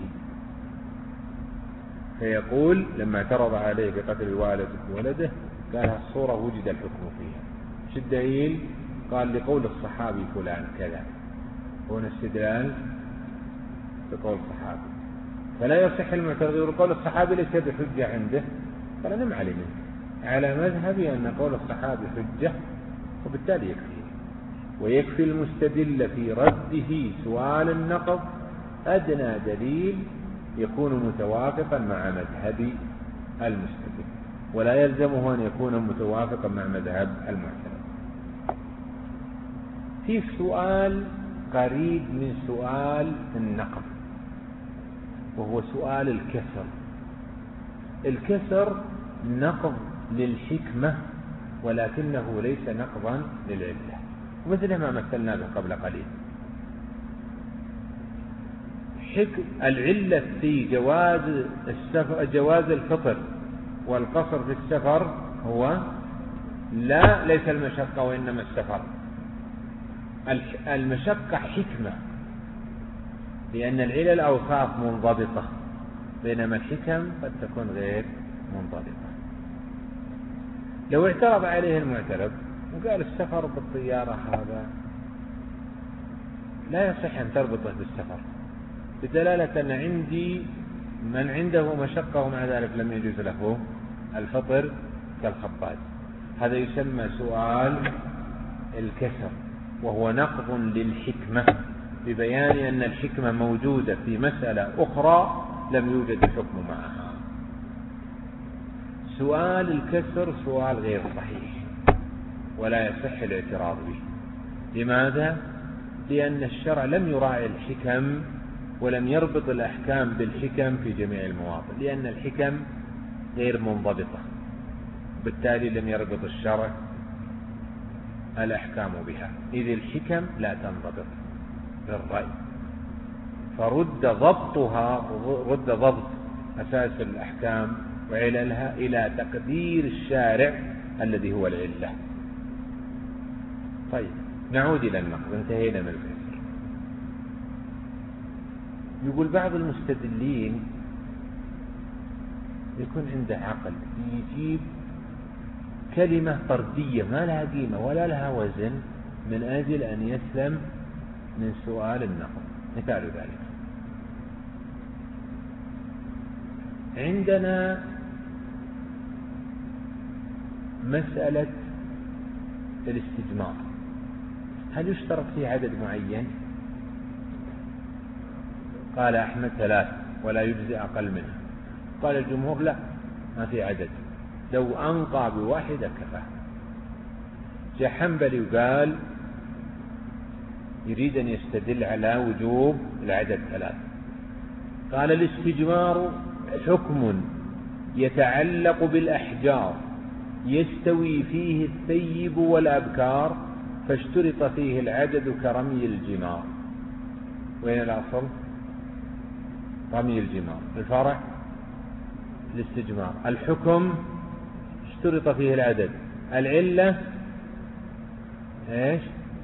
فيقول لما اعترض عليه بقتل الوالد ولده قال الصورة وجد الحكم فيها، شو الدليل؟ قال لقول الصحابي فلان كذا، هنا استدلال بقول الصحابي، فلا يصح المعترض يقول قول الصحابي ليس بحجة عنده، قال نم عليه على مذهبي أن قول الصحابي حجة وبالتالي يكفي، ويكفي المستدل في رده سؤال النقض أدنى دليل يكون متوافقا مع مذهب المستدل، ولا يلزمه أن يكون متوافقا مع مذهب المعترض. في سؤال قريب من سؤال النقض وهو سؤال الكسر. الكسر نقض للحكمة ولكنه ليس نقضا للعلة، مثل ما مثلنا به قبل قليل. العلة في جواز السفر جواز الفطر والقصر في السفر هو لا ليس المشقة وإنما السفر. المشقة حكمة لأن العلل أوصاف منضبطة، بينما الحكم قد تكون غير منضبطة. لو اعترض عليه المعترض وقال السفر بالطيارة هذا لا يصح أن تربطه بالسفر، بدلالة أن عندي من عنده مشقة ومع ذلك لم يجوز له الفطر كالخطاز، هذا يسمى سؤال الكسر، وهو نقض للحكمة ببيان أن الحكمة موجودة في مسألة أخرى لم يوجد الحكم معها. سؤال الكسر سؤال غير صحيح ولا يصح الاعتراض به. لماذا؟ لأن الشرع لم يراعي الحكم ولم يربط الأحكام بالحكم في جميع المواطن، لأن الحكم غير منضبطة، بالتالي لم يربط الشرع الأحكام بها، إذ الحكم لا تنضبط بالرأي، فرد ضبطها رد ضبط أساس الأحكام وعللها إلى تقدير الشارع الذي هو العلة. طيب نعود إلى النقض، انتهينا من الكسر. يقول بعض المستدلين يكون عنده عقل يجيب كلمة طردية ما لها قيمة ولا لها وزن من أجل أن يسلم من سؤال النقض. مثال ذلك عندنا مسألة الاستجمار، هل يشترط فيه عدد معين؟ قال أحمد ثلاث ولا يجزي أقل منها. قال الجمهور لا، ما في عدد، لو أنقى بواحدة كفى. جاء حنبلي وقال يريد أن يستدل على وجوب العدد ثلاث، قال الاستجمار حكم يتعلق بالأحجار يستوي فيه الثيب والأبكار فاشترط فيه العدد كرمي الجمار. وين الأصل؟ رمي الجمار. الفرع الاستجمار. الحكم اشترط فيه العدد. العلة ايش؟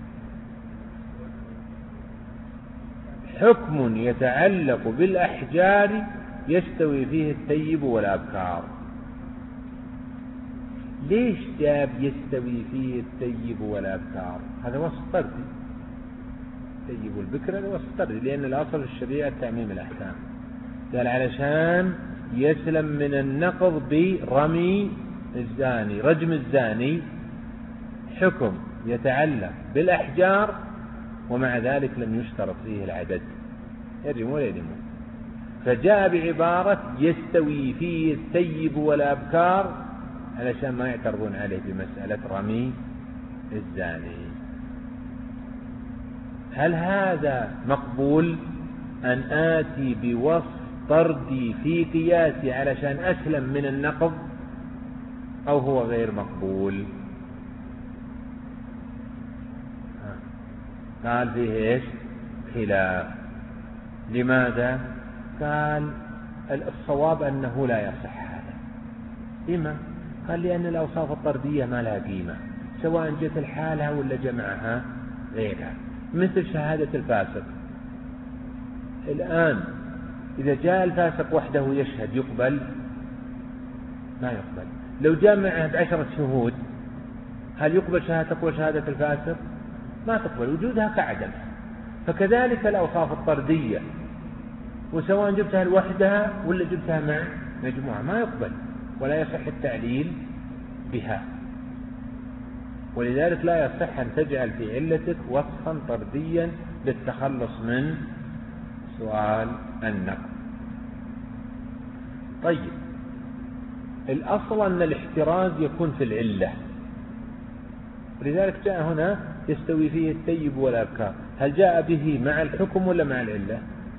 حكم يتعلق بالأحجار يستوي فيه الثيب والأبكار. ليش جاب يستوي فيه الثيب والأبكار؟ هذا وصف طردي، الثيب والبكر هذا وصف طردي، لأن الأصل في الشريعة تعميم الأحكام. قال علشان يسلم من النقض برمي الزاني، رجم الزاني حكم يتعلق بالأحجار ومع ذلك لم يشترط فيه العدد، يرجم ولا يرجمون، فجاء بعبارة يستوي فيه الثيب والأبكار علشان ما يعترضون عليه بمسألة رمي الزاني. هل هذا مقبول أن آتي بوصف طردي في قياسي علشان أسلم من النقض، أو هو غير مقبول؟ قال فيه إيش؟ خلاف. لماذا؟ قال الصواب أنه لا يصح هذا. لما؟ قال لأن الأوصاف الطردية ما لها قيمة سواء جت الحالة ولا جمعها غيرها، مثل شهادة الفاسق. الآن إذا جاء الفاسق وحده يشهد يقبل؟ ما يقبل. لو جاء معه بعشرة شهود هل يقبل شهادة وشهادة الفاسق؟ ما تقبل، وجودها كعدم. فكذلك الأوصاف الطردية، وسواء جبتها لوحدها ولا جبتها مع مجموعة ما يقبل ولا يصح التعليل بها. ولذلك لا يصح أن تجعل في علتك وصفا طرديا للتخلص من سؤال النقد. طيب، الأصل أن الاحتراز يكون في العلة، ولذلك جاء هنا يستوي فيه الطيب والأبكار. هل جاء به مع الحكم ولا مع العلة؟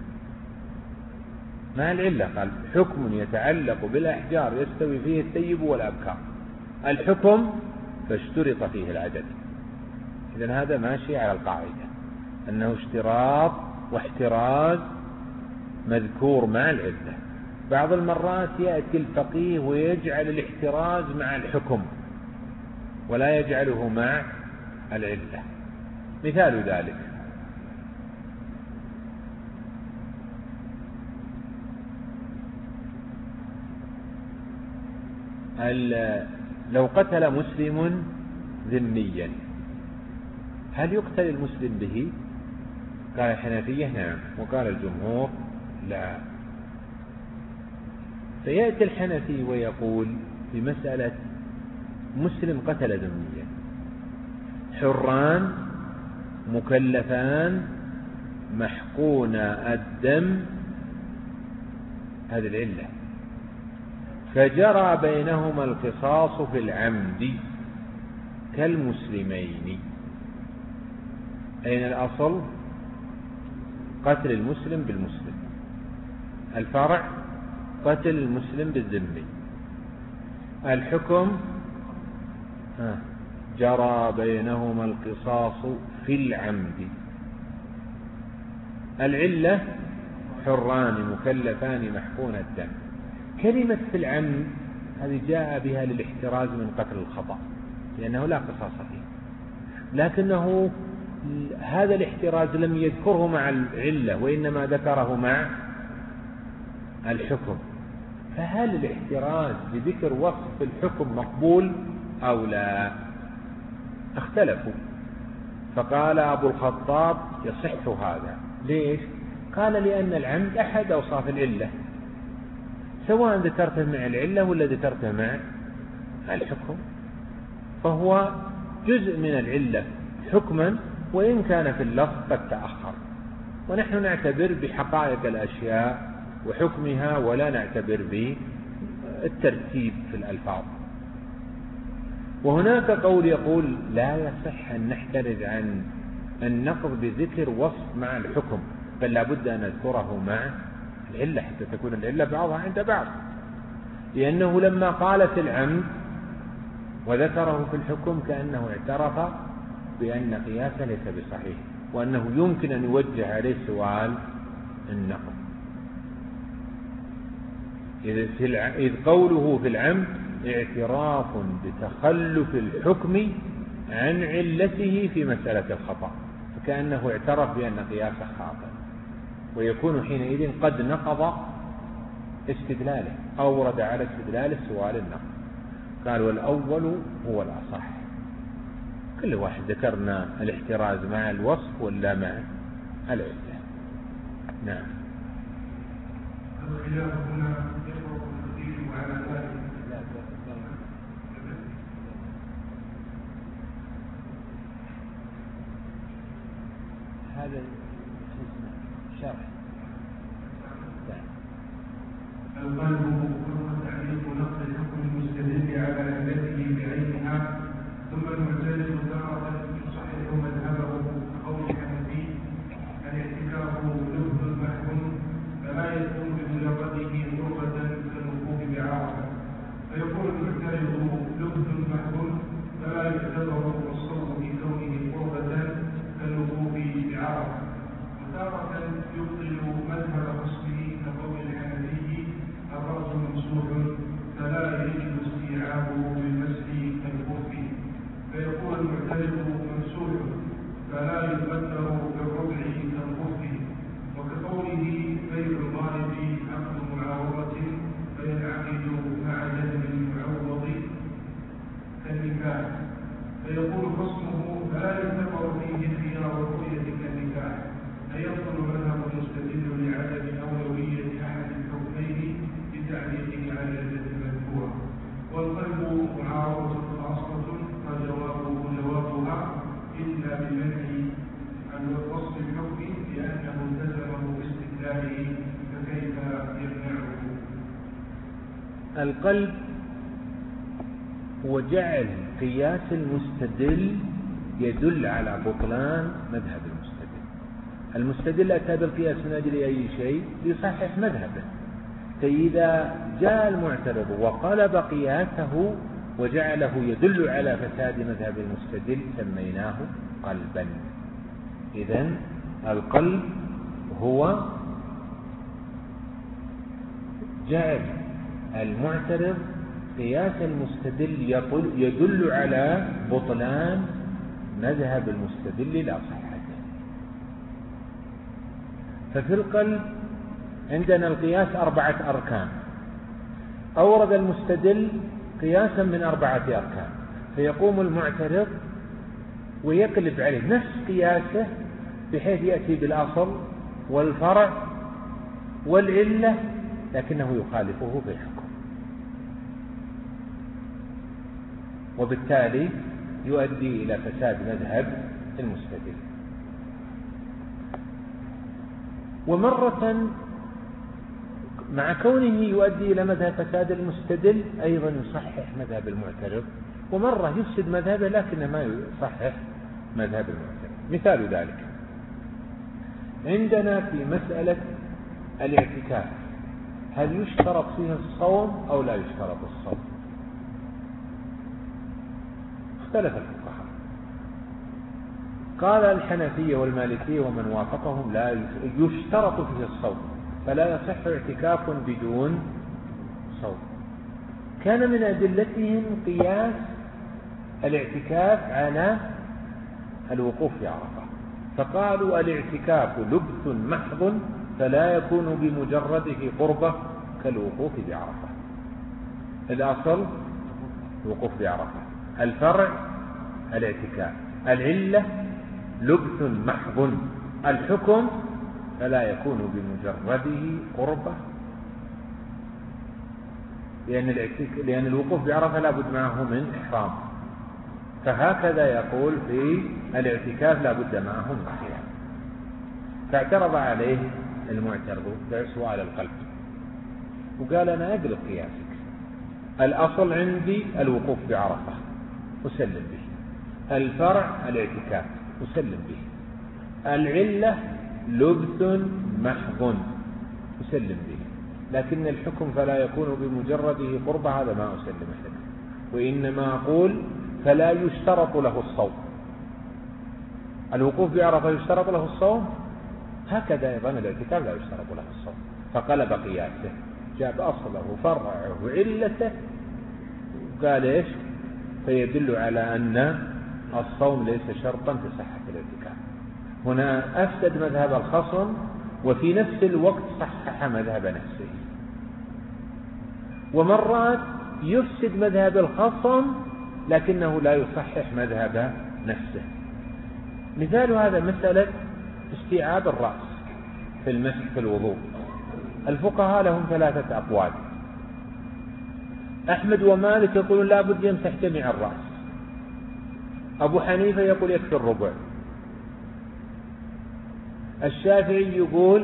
مع العلة. قال حكم يتعلق بالأحجار يستوي فيه الطيب والأبكار. الحكم فاشترط فيه العدد. إذن هذا ماشي على القاعدة أنه اشتراط واحتراز مذكور مع العلة. بعض المرات يأتي الفقيه ويجعل الاحتراز مع الحكم ولا يجعله مع العلة. مثال ذلك لو قتل مسلم ذميا هل يقتل المسلم به؟ قال الحنفية نعم، وقال الجمهور لا. فيأتي الحنفي ويقول في مسألة مسلم قتل ذميا، حران مكلفان محقون الدم، هذه العلة، فجرى بينهما القصاص في العمد كالمسلمين. أين الأصل؟ قتل المسلم بالمسلم، الفرع قتل المسلم بالذمي، الحكم جرى بينهما القصاص في العمد. العلة حران مكلفان محقون الدم. كلمة في العمد هذه جاء بها للاحتراز من قتل الخطأ لأنه لا قصاص فيه، لكنه هذا الاحتراز لم يذكره مع العلة وإنما ذكره مع الحكم. فهل الاحتراز بذكر وصف الحكم مقبول أو لا؟ اختلفوا. فقال أبو الخطاب يصح هذا. ليش؟ قال لأن العمد أحد أوصاف العلة، سواء ذكرته مع العلة ولا ذكرته مع الحكم، فهو جزء من العلة حكما وإن كان في اللفظ قد تأخر. ونحن نعتبر بحقائق الأشياء وحكمها ولا نعتبر بالترتيب في الألفاظ. وهناك قول يقول لا يصح أن نحترز عن النقض بذكر وصف مع الحكم، بل لابد أن نذكره مع العلة حتى تكون العلة بعضها عند بعض، لأنه لما قال في العمد وذكره في الحكم كأنه اعترف بأن قياسه ليس بصحيح وأنه يمكن أن يوجه عليه سؤال النقض. إذ قوله في العمد اعتراف بتخلف الحكم عن علته في مسألة الخطأ، فكأنه اعترف بأن قياسه خاطئ، ويكون حينئذ قد نقض استدلاله أو ورد على استدلاله سؤال النقض. قال والأول هو الأصح. كل واحد ذكرنا الاحتراز مع الوصف ولا مع العلة. نعم. الخلاف هنا يفرق الخطيب على ذلك. هذا شرح. القلب هو تعليق نقص الحكم المستدل على علته بعينها، ثم المعتزلة تارة يصحح مذهبه كقول الحنفي الاعتكاف لب محكم فلا يكون بمجرده قربة كالوقوف بعرفة، فيكون المعترض لب محكم فلا يعتبر الصوم في كونه قربة كالوقوف بعرفة. وتارة يبطل مذهب خصمه كقول الحنفي الرأس ممسوح فلا يجب استيعابه بالمسح كالخف، فيكون المعترض ممسوح فلا يقدر بالربع كالخف. وكقوله بيع الغالب عقد معاوضة فينعقد مع جزم المعوض كالنكاح، فيكون خصمه فلا يعتبر فيه خيار الرؤية كالنكاح، فيبطل مذهب المستدل لعدم أولوية أحد الحكمين بتعليقه على العلة المذكورة. والقلب معارضة أصلة فجوابه جوابها إلا بمنع عن وصف الحكم لأنه التزمه باستدلاله فكيف يمنعه؟ القلب هو جعل قياس المستدل يدل على بطلان مذهب المستدل. المستدل أتى بالقياس من أجل أي شيء؟ ليصحح مذهبه. فإذا جاء المعترض وقلب قياسه وجعله يدل على فساد مذهب المستدل سميناه قلبا. إذن القلب هو جعل المعترض قياس المستدل يدل على بطلان مذهب المستدل لا صحته. ففي القلب عندنا القياس أربعة أركان. أورد المستدل قياسا من أربعة أركان، فيقوم المعترض ويقلب عليه نفس قياسه بحيث يأتي بالأصل والفرع والعلة لكنه يخالفه في الحكم، وبالتالي يؤدي إلى فساد مذهب المستدل. ومرة مع كونه يؤدي إلى مذهب فساد المستدل أيضا يصحح مذهب المعترض، ومرة يفسد مذهبه لكن ما يصحح مذهب المعترض. مثال ذلك عندنا في مسألة الاعتكاف، هل يشترط فيه الصوم أو لا يشترط الصوم؟ اختلف الفقهاء. قال الحنفية والمالكية ومن وافقهم لا يشترط فيه الصوم، فلا يصح اعتكاف بدون صوم. كان من أدلتهم قياس الاعتكاف على الوقوف في عرفة، فقالوا الاعتكاف لبث محض فلا يكون بمجرده قربة كالوقوف بعرفة. الأصل الوقوف بعرفة، الفرع الاعتكاف، العلة لبث محض، الحكم فلا يكون بمجرده قربة، لأن, لأن الوقوف بعرفة لا بد معه من إحرام، فهكذا يقول في الاعتكاف لا بد معه من صيام. فاعترض عليه المعترض بسؤال القلب وقال أنا أقلب قياسك، الأصل عندي الوقوف بعرفة أسلم به، الفرع الاعتكاف أسلم به، العلة لبث محض أسلم به، لكن الحكم فلا يكون بمجرده قرب، هذا ما أسلم لك، وإنما أقول فلا يشترط له الصوم. الوقوف بعرفة يشترط له الصوم، هكذا أيضا الاعتكاف لا يشترط له الصوم. فقلب قياسه، جاب أصله فرعه علته، قال إيش؟ فيدل على أن الصوم ليس شرطا في صحة الاعتكاف. هنا أفسد مذهب الخصم وفي نفس الوقت صحح مذهب نفسه. ومرات يفسد مذهب الخصم لكنه لا يصحح مذهب نفسه. مثال هذا مسألة استيعاب الرأس في المسح في الوضوء. الفقهاء لهم ثلاثة أقوال. أحمد ومالك يقولون لا بد يمسح جميع الرأس. أبو حنيفة يقول يكفي الربع. الشافعي يقول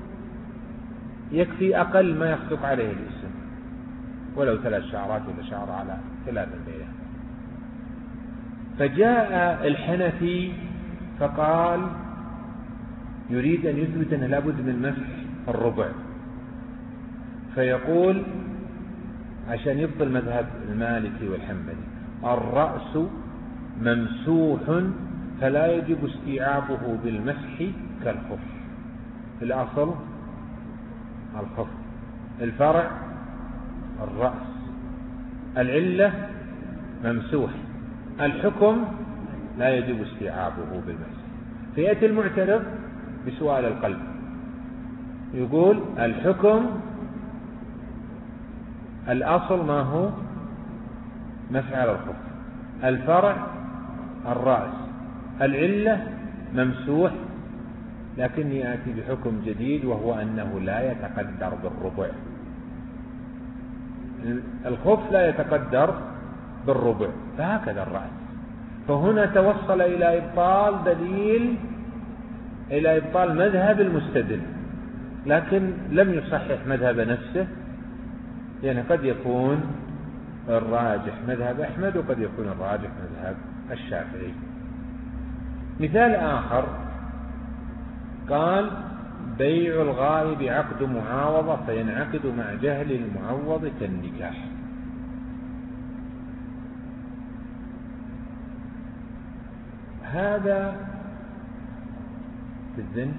يكفي أقل ما يصدق عليه الاسم، ولو ثلاث شعرات ولا شعر على ثلاثة بينها. فجاء الحنفي فقال يريد أن يثبت أنه لابد من مسح الربع، فيقول عشان يبطل مذهب المالكي والحنبلي الرأس ممسوح فلا يجب استيعابه بالمسح كالخف. الأصل الخف، الفرع الرأس، العلة ممسوح، الحكم لا يجب استيعابه بالمسح. فيأتي المعترض بسؤال القلب يقول الحكم الأصل ما هو؟ مسح على الخف، الفرع الرأس، العلة ممسوح لكني آتي بحكم جديد، وهو أنه لا يتقدر بالربع. الخف لا يتقدر بالربع، فهكذا الرأس. فهنا توصل إلى إبطال دليل، إلى إبطال مذهب المستدل، لكن لم يصحح مذهب نفسه، يعني قد يكون الراجح مذهب أحمد وقد يكون الراجح مذهب الشافعي. مثال آخر قال: بيع الغائب عقد معاوضة فينعقد مع جهل المعوض كالنكاح. هذا في الذن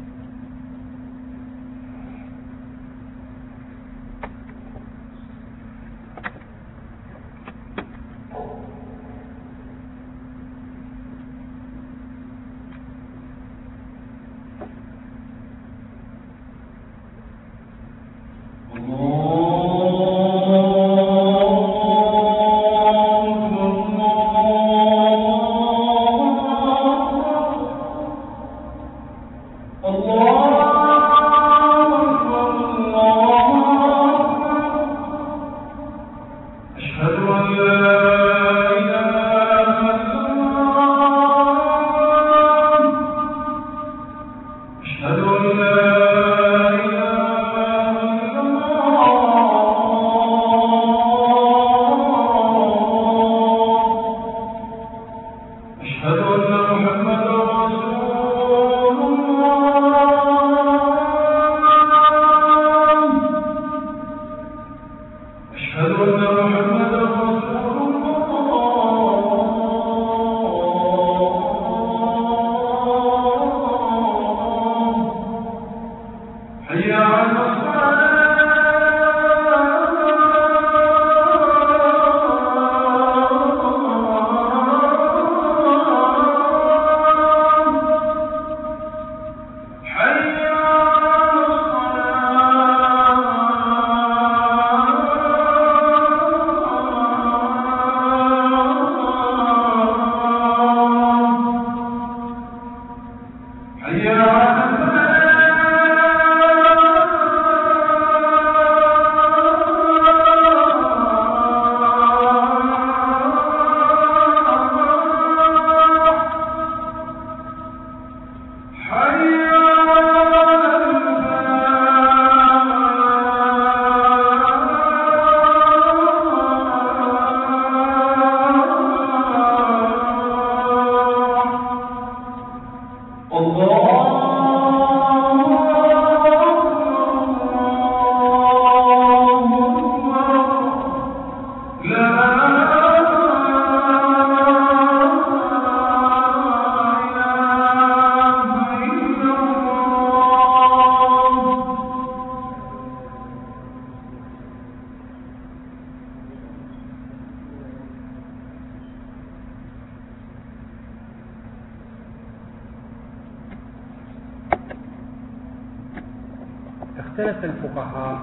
اختلف الفقهاء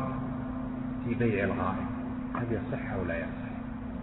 في بيع الغائب هل يصح أو لا يصح.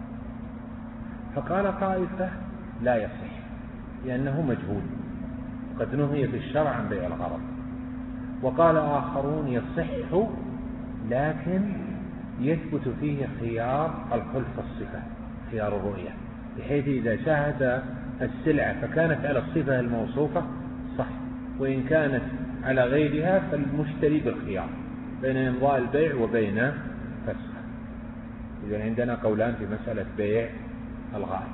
فقال طائفة لا يصح لأنه مجهول قد نهي في الشرع عن بيع الغرض، وقال آخرون يصح لكن يثبت فيه خيار الخلف الصفة، خيار الرؤية، بحيث إذا شاهد السلعة فكانت على الصفة الموصوفة صح، وإن كانت على غيرها فالمشتري بالخيار بين إمضاء البيع وبين فسخه. إذن عندنا قولان في مسألة بيع الغائب.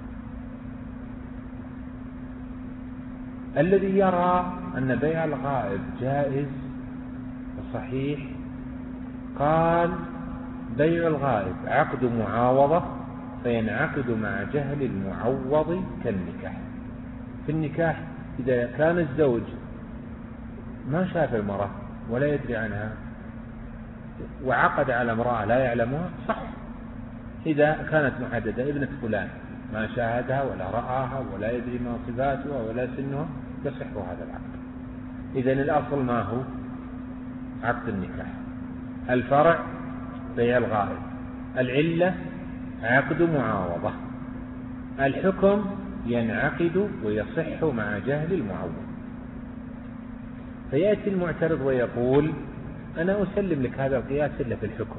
الذي يرى أن بيع الغائب جائز وصحيح قال بيع الغائب عقد معاوضة فينعقد مع جهل المعوض كالنكاح. في النكاح إذا كان الزوج ما شاف المرأة ولا يدري عنها وعقد على امرأة لا يعلمها صح، إذا كانت محددة ابنة فلان ما شاهدها ولا رآها ولا يدري ما صفاتها ولا سنها يصح هذا العقد. إذن الأصل ما هو؟ عقد النكاح. الفرع بيع الغائب، العلة عقد معاوضة، الحكم ينعقد ويصح مع جهل المعوض. فيأتي المعترض ويقول أنا أسلم لك هذا القياس إلا في الحكم،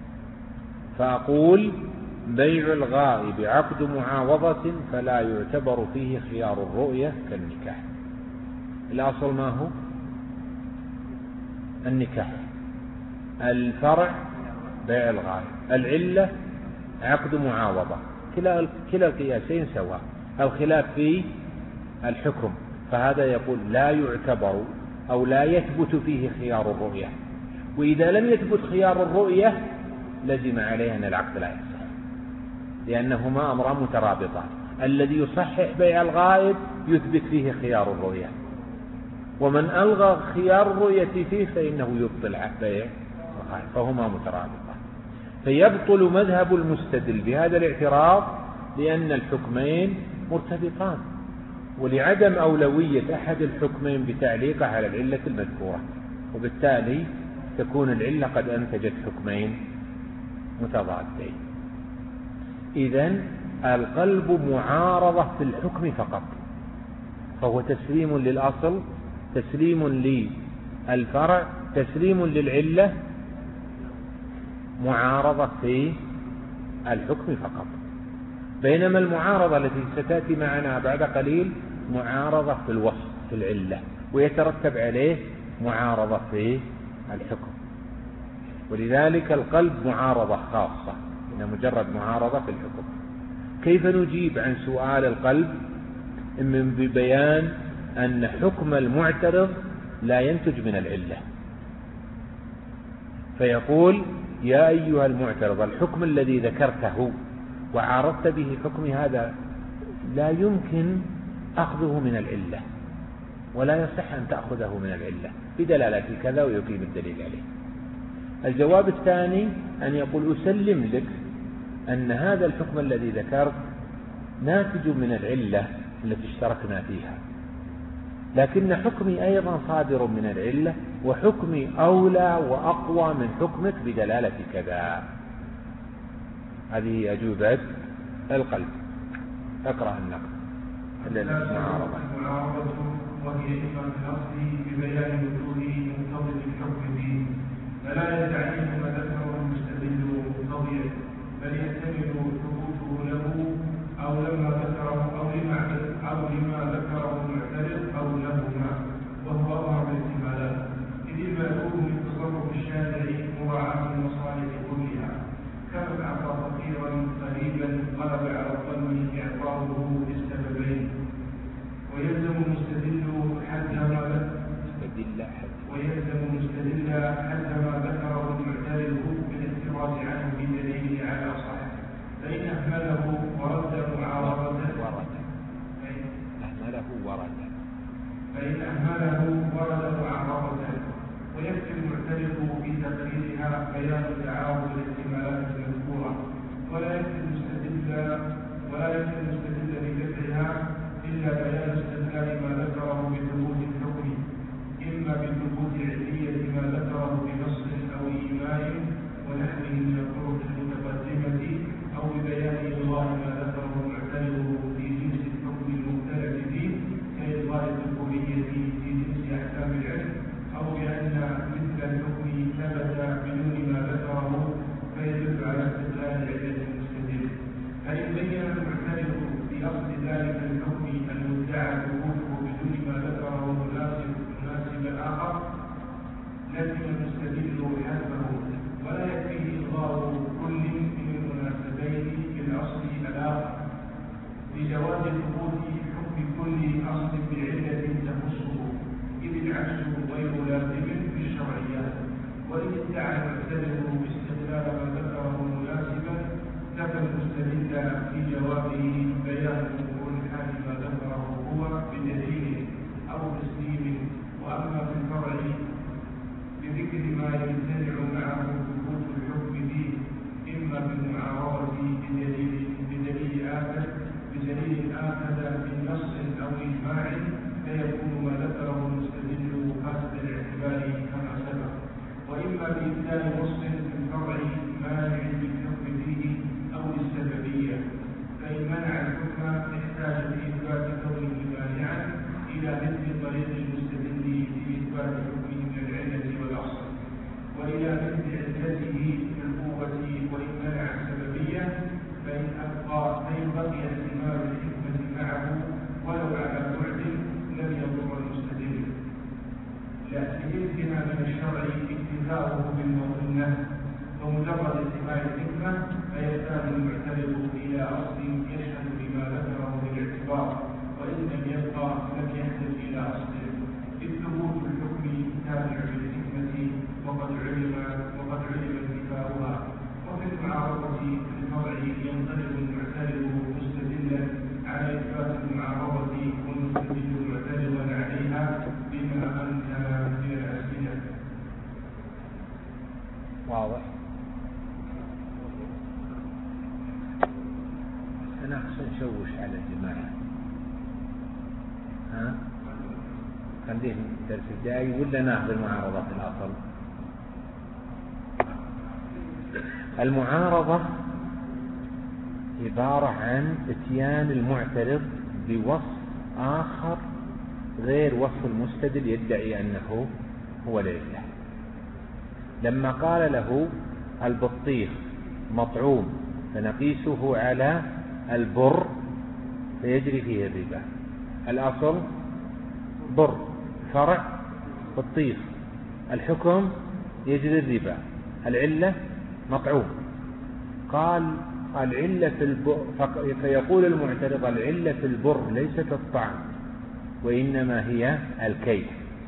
فأقول بيع الغائب عقد معاوضة فلا يعتبر فيه خيار الرؤية كالنكاح. الأصل ما هو؟ النكاح، الفرع بيع الغائب، العلة عقد معاوضة، كلا كلا القياسين سواء، الخلاف في الحكم، فهذا يقول لا يعتبر أو لا يثبت فيه خيار الرؤية، وإذا لم يثبت خيار الرؤية لزم عليه أن العقد لا يصح، لأنهما أمران مترابطان. الذي يصحح بيع الغائب يثبت فيه خيار الرؤية، ومن ألغى خيار الرؤية فيه فإنه يبطل بيع الغائب، فهما مترابطان. فيبطل مذهب المستدل بهذا الاعتراض لأن الحكمين مرتبطان، ولعدم أولوية أحد الحكمين بتعليقه على العلة المذكورة، وبالتالي تكون العلة قد أنتجت حكمين متضادين. إذن القلب معارضة في الحكم فقط، فهو تسليم للأصل، تسليم للفرع، تسليم للعلة، معارضة في الحكم فقط. بينما المعارضة التي ستأتي معنا بعد قليل معارضة في الوصف في العلة، ويترتب عليه معارضة في الحكم. ولذلك القلب معارضة خاصة، إنها مجرد معارضة في الحكم. كيف نجيب عن سؤال القلب؟ من ببيان أن حكم المعترض لا ينتج من العلة، فيقول يا أيها المعترض الحكم الذي ذكرته وعارضت به حكمي هذا لا يمكن أخذه من العلة، ولا يصح أن تأخذه من العلة بدلالة كذا ويقيم الدليل عليه. الجواب الثاني أن يقول أسلم لك أن هذا الحكم الذي ذكرت ناتج من العلة التي اشتركنا فيها، لكن حكمي أيضا صادر من العلة، وحكمي أولى وأقوى من حكمك بدلالة كذا. هذه أجوبة القلب. اقرأ النقد. المعارضة وهي إما في الأصل ببيان وجوده مقتضي الحكم به، فلا يتعين ما ذكره المستدل مقتضيا، بل يحتمل ثبوته له أو لما ذكره أو لما أو لما ذكره المعترض أو لهما، وهو أمر بالاحتمالات، إذ المألوف من تصرف الشارع مراعاة المصالح كلها، كما أعطى فقيرا قريبا غلب على الظن إعطاؤه للسببين، ويلزم المستدل حتى ما ويلزم المستدل حتى ما ذكره المعترض بالاحتراز عنه بدليله على صحة، فإن أهمله ورد معارضته أهمله ورد فإن أهمله ورد معارضته، ويكفي المعترض في تقريرها بيان تعارض الاحتمالات المذكورة، ولا يكفي المستدل ولا يكفي المستدل بدفعها إلا بيان استدلال ما ذكره بثبوت الحكم، إما بثبوت علية ما ذكره بنص أو إيماء ونحوه من الطرق المتقدمة، أو ببيان إلغاء ما ذكره المعترض في جنس الحكم المختلف فيه كإلغاء الذكورية في جنس أحكام العلم، أو بأن مثل الحكم ثبت بدون ما ذكره فيدل على استدلال علة المستدل. فإن بين المعترض في أصل ذلك الحكم المدعى ثبوته بدون ما ذكره مناسب مناسب آخر لكن المستدل حسبه، ولا يكفيه إلغاء كل من المناسبين في الأصل الآخر لجواز ثبوت حكم كل أصل بعلة تخصه، إذ العكس غير لازم في الشرعيات. وإن ادعى المعترض باستدلال ما ذكره مناسبا كفى المستدل في جوابه بيان حال ما ذكره هو بدليل أو تسليم. وأما في الفرع بذكر ما يمتنع معه ثبوت الحكم به، إما بالمعارضة بدليل بدليل آخر بدليل آخر من نص أو إجماع، فيكون ما ذكره المستدل فاسد الاعتبار كما سبق. وإما بإبدال نص في الفرع مانع للحكم فيه أو للسببية، فإن منع الحكم احتاج في إثبات كونه مانعا إلى مثل طريق المستدل في إثبات إثبات حكمه من العلة والأصل، وإلى مثل علته في القوة وإن منع السببية، فإن أبقى فإن بقي احتمال الحكمة معه ولو على معدل لم يضر المستدل. لا يمكن من الشرع اكتفاؤه بالمظنة، ومجرد اتباع الحكمة فيحتاج المعترض إلى أصل يشهد بما ذكره بالاعتبار، وإن لم يبقى لم يحتج إلى أصل، إذ ثبوت الحكم تابع للحكمة وقد علم وقد علم انتفاؤها. وفي المعارضة للفرع ينطلق المعترض مستدلا على إثبات المعارضة والمستدل معترضا عليها بما أمكن من الأسئلة. واضح؟ أنا أحسن نشوش على الجماعة، ها؟ خليه الدرس الجاي ولا ناخذ المعارضة في الأصل؟ المعارضة عبارة عن اتيان المعترض بوصف آخر غير وصف المستدل يدعي أنه هو العلة. لما قال له البطيخ مطعوم فنقيسه على البر فيجري فيه الربا، الأصل بر، فرع بطيخ، الحكم يجري الربا، العلة مطعوم. قال العلة في البر، فيقول المعترض العلة في البر ليست الطعم وإنما هي الكيل،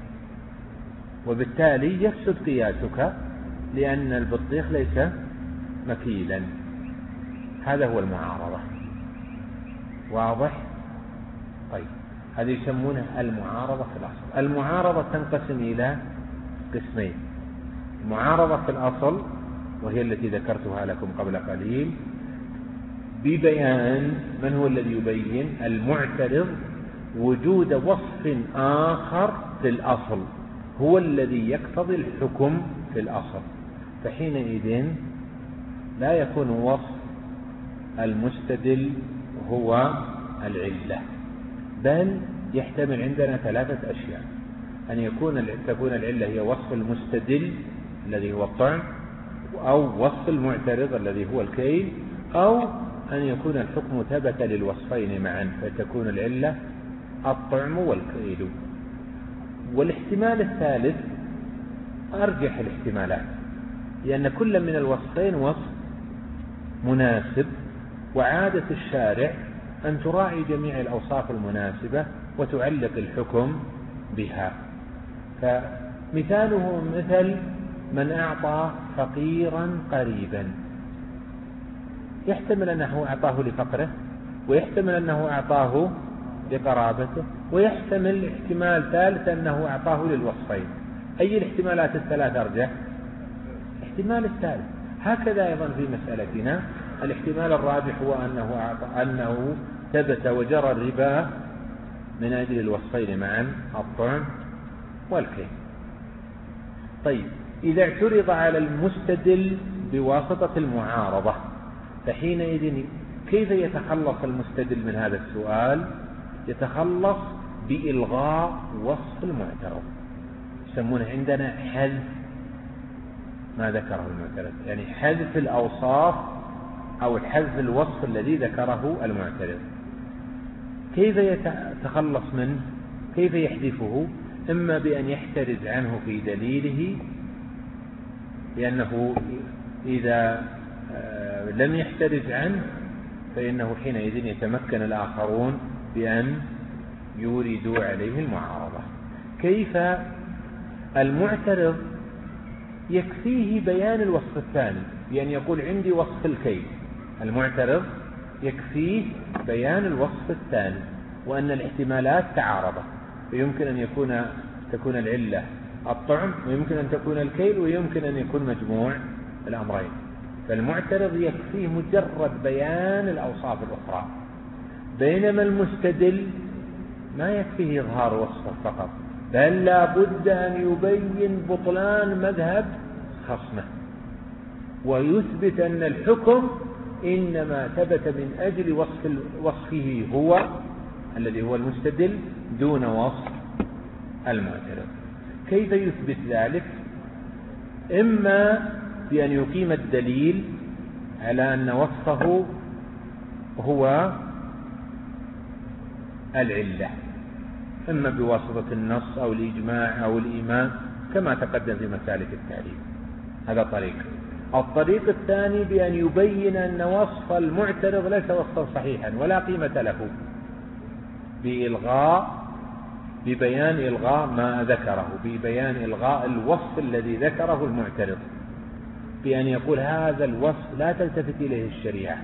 وبالتالي يفسد قياسك لأن البطيخ ليس مكيلا. هذا هو المعارضة. واضح؟ طيب، هذه يسمونها المعارضة في الأصل. المعارضة تنقسم إلى قسمين: المعارضة في الأصل وهي التي ذكرتها لكم قبل قليل ببيان من هو الذي يبين المعترض وجود وصف آخر في الأصل هو الذي يقتضي الحكم في الأصل، فحينئذ لا يكون وصف المستدل هو العلة، بل يحتمل عندنا ثلاثة أشياء: أن يكون تكون العلة هي وصف المستدل الذي هو الطعم، أو وصف المعترض الذي هو الكيل، أو أن يكون الحكم ثبت للوصفين معا فتكون العلة الطعم والكيل. والاحتمال الثالث أرجح الاحتمالات، لأن كل من الوصفين وصف مناسب، وعادة الشارع أن تراعي جميع الأوصاف المناسبة وتعلق الحكم بها. فمثاله مثل من أعطى فقيرا قريبا، يحتمل أنه أعطاه لفقره، ويحتمل أنه أعطاه لقرابته، ويحتمل احتمال ثالث أنه أعطاه للوصفين. أي الاحتمالات الثلاث أرجح؟ احتمال الثالث. هكذا أيضا في مسألتنا الاحتمال الراجح هو أنه, أعطى أنه ثبت وجرى الربا من أجل الوصفين معا، الطعم والكيل. طيب، إذا اعترض على المستدل بواسطة المعارضة فحينئذ كيف يتخلص المستدل من هذا السؤال؟ يتخلص بإلغاء وصف المعترض، يسمونه عندنا حذف ما ذكره المعترض، يعني حذف الأوصاف أو حذف الوصف الذي ذكره المعترض. كيف يتخلص منه؟ كيف يحذفه؟ إما بأن يحترز عنه في دليله، لأنه إذا لم يحترز عنه فإنه حينئذ يتمكن الآخرون بأن يوردوا عليه المعارضة. كيف؟ المعترض يكفيه بيان الوصف الثاني، بأن يقول عندي وصف الكيل. المعترض يكفيه بيان الوصف الثاني وأن الاحتمالات تعارضة، فيمكن أن يكون تكون العلة الطعم، ويمكن أن تكون الكيل، ويمكن أن يكون مجموع الأمرين. فالمعترض يكفيه مجرد بيان الأوصاف الأخرى، بينما المستدل ما يكفيه إظهار وصفه فقط، بل لا بد أن يبين بطلان مذهب خصمه ويثبت أن الحكم إنما ثبت من أجل وصف وصفه هو الذي هو المستدل دون وصف المعترض. كيف يثبت ذلك؟ إما بأن يقيم الدليل على أن وصفه هو العلة، إما بواسطة النص أو الإجماع أو الإيمان كما تقدم في مسالك التعريف. هذا طريق. الطريق الثاني بأن يبين أن وصف المعترض ليس وصفا صحيحا ولا قيمة له، بإلغاء ببيان إلغاء ما ذكره، ببيان إلغاء الوصف الذي ذكره المعترض، بأن يقول هذا الوصف لا تلتفت إليه الشريعة.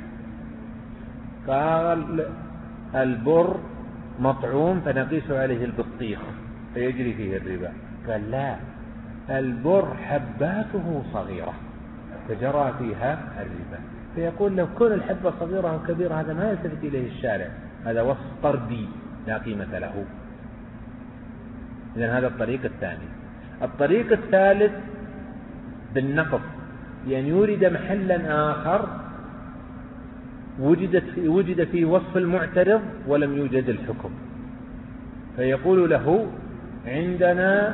قال البر مطعوم فنقيس عليه البطيخ فيجري فيه الربا. قال لا، البر حباته صغيرة فجرى فيها الربا. فيقول لو كل الحبة صغيرة أو كبيرة هذا ما يلتفت إليه الشارع، هذا وصف طردي لا قيمة له. إذن هذا الطريق الثاني. الطريق الثالث بالنقض، بأن يورد محلا آخر وجدت في وجد فيه وصف المعترض ولم يوجد الحكم، فيقول له عندنا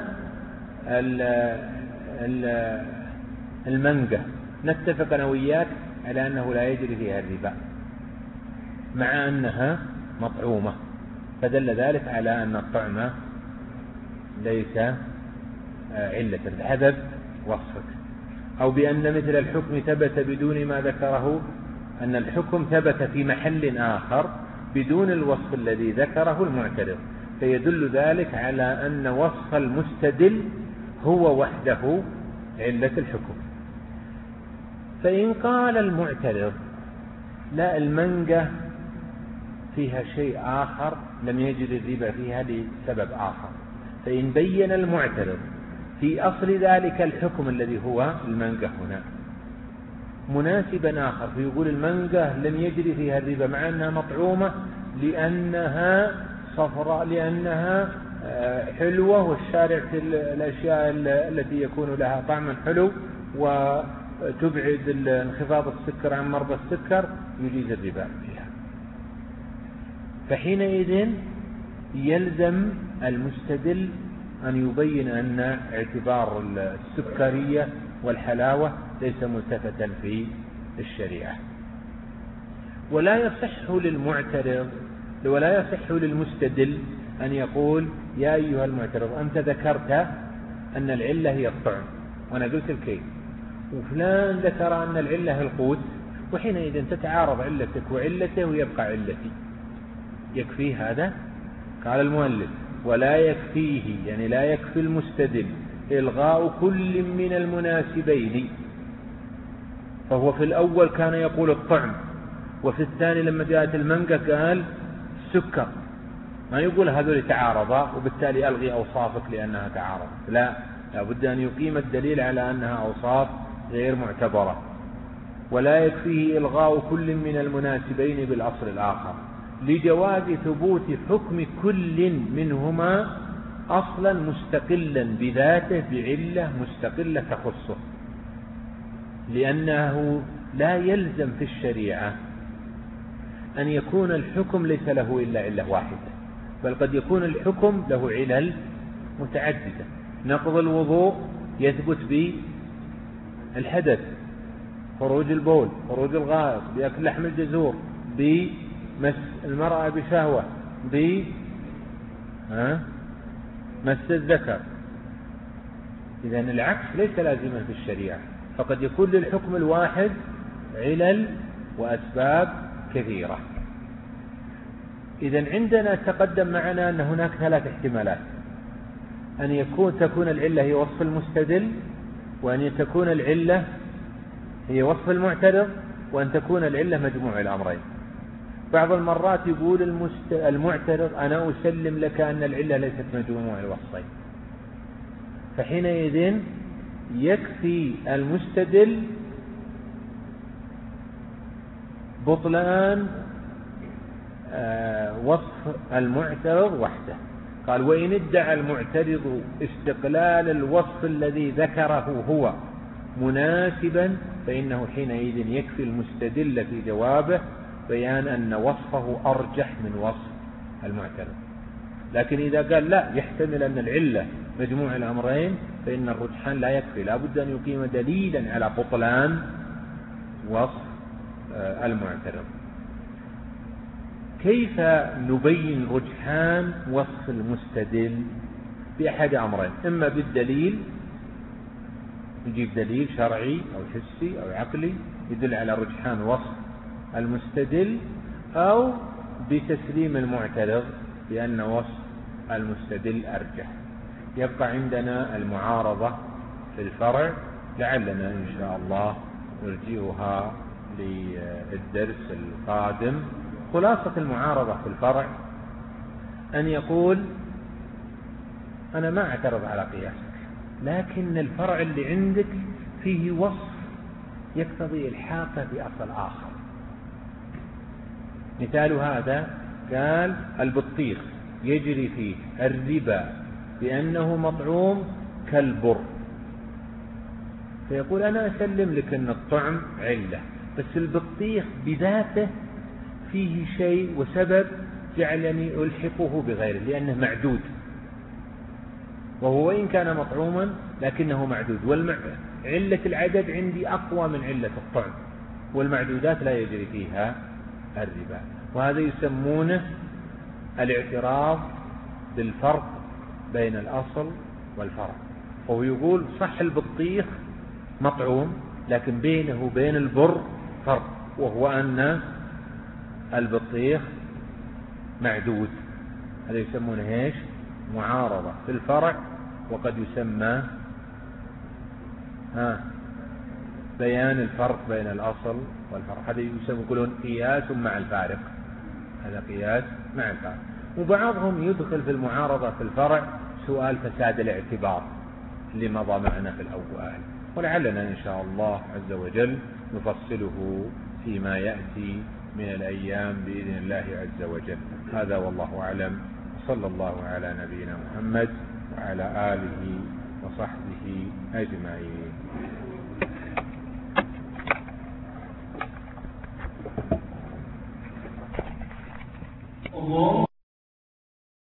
المانجا نتفق أنا وياك على أنه لا يجري فيها الربا مع أنها مطعومة، فدل ذلك على أن الطعم ليس علة بحسب وصفك. أو بأن مثل الحكم ثبت بدون ما ذكره، أن الحكم ثبت في محل آخر بدون الوصف الذي ذكره المعترض، فيدل ذلك على أن وصف المستدل هو وحده علة الحكم. فإن قال المعترض لا، المانجا فيها شيء آخر لم يجري الربا فيها لسبب آخر، فإن بين المعترض في أصل ذلك الحكم الذي هو المانجا هنا مناسبا آخر، فيقول المانجا لم يجري فيها الربا مع أنها مطعومة لأنها صفراء، لأنها حلوة، والشارع في الأشياء التي يكون لها طعم حلو وتبعد انخفاض السكر عن مرضى السكر يجيز الربا فيها. فحينئذ يلزم المستدل أن يبين أن اعتبار السكرية والحلاوة ليس ملتفتا في الشريعة. ولا يصح للمعترض ولا يصح للمستدل أن يقول يا أيها المعترض أنت ذكرت أن العلة هي الطعم وأنا قلت الكيل، وفلان ذكر أن العلة القوت، وحينئذ تتعارض علتك وعلته ويبقى علتي، يكفي هذا؟ قال المؤلف ولا يكفيه، يعني لا يكفي المستدل إلغاء كل من المناسبين، فهو في الأول كان يقول الطعم، وفي الثاني لما جاءت المانجا قال السكر، ما يقول هذول تعارضا وبالتالي ألغي أوصافك لأنها تعارض، لا، لابد أن يقيم الدليل على أنها أوصاف غير معتبرة. ولا يكفيه إلغاء كل من المناسبين بالأصل الآخر لجواز ثبوت حكم كل منهما أصلا مستقلا بذاته بعلة مستقلة تخصه، لأنه لا يلزم في الشريعة أن يكون الحكم ليس له إلا علة واحدة، بل قد يكون الحكم له علل متعددة. نقض الوضوء يثبت بالحدث، خروج البول، خروج الغائط، بأكل لحم الجزور، بمس المرأة بشهوة، بمس الذكر. إذن العكس ليس لازما في الشريعة، فقد يكون للحكم الواحد علل وأسباب كثيرة. إذن عندنا تقدم معنا أن هناك ثلاث احتمالات: أن يكون تكون العلة هي وصف المستدل، وأن تكون العلة هي وصف المعترض، وأن تكون العلة مجموع الأمرين. بعض المرات يقول المعترض أنا أسلم لك أن العلة ليست مجموع الوصفين، فحينئذ يكفي المستدل بطلان وصف المعترض وحده. قال وإن ادعى المعترض استقلال الوصف الذي ذكره هو مناسبا فإنه حينئذ يكفي المستدل في جوابه بيان أن وصفه أرجح من وصف المعترض. لكن إذا قال لا، يحتمل أن العلة مجموع الأمرين فإن الرجحان لا يكفي، لا بد أن يقيم دليلا على بطلان وصف المعترض. كيف نبين رجحان وصف المستدل؟ بأحد أمرين: إما بالدليل، يجيب دليل شرعي أو حسي أو عقلي يدل على رجحان وصف المستدل، أو بتسليم المعترض بأن وصف المستدل أرجح. يبقى عندنا المعارضة في الفرع، لعلنا إن شاء الله نرجئها للدرس القادم. خلاصة المعارضة في الفرع أن يقول: أنا ما أعترض على قياسك، لكن الفرع اللي عندك فيه وصف يقتضي الحاقه بأصل آخر. مثال هذا قال: البطيخ يجري فيه الربا بأنه مطعوم كالبر، فيقول: أنا أسلم لك أن الطعم علة، بس البطيخ بذاته فيه شيء وسبب جعلني ألحقه بغيره لأنه معدود، وهو إن كان مطعوما لكنه معدود، وعلة العدد عندي أقوى من علة الطعم، والمعدودات لا يجري فيها الربا. وهذا يسمونه الاعتراض بالفرق بين الأصل والفرع. وهو يقول: صح البطيخ مطعوم، لكن بينه وبين البر فرق، وهو أن البطيخ معدود. هذا يسمونه ايش؟ معارضة في الفرع، وقد يسمى ها بيان الفرق بين الأصل والفرع. هذا يسمى يقولون قياس مع الفارق، هذا قياس مع الفارق. وبعضهم يدخل في المعارضة في الفرع سؤال فساد الاعتبار اللي مضى معنا في الأول، ولعلنا إن شاء الله عز وجل نفصله فيما يأتي من الأيام بإذن الله عز وجل. هذا والله أعلم، صلى الله على نبينا محمد وعلى آله وصحبه أجمعين. الله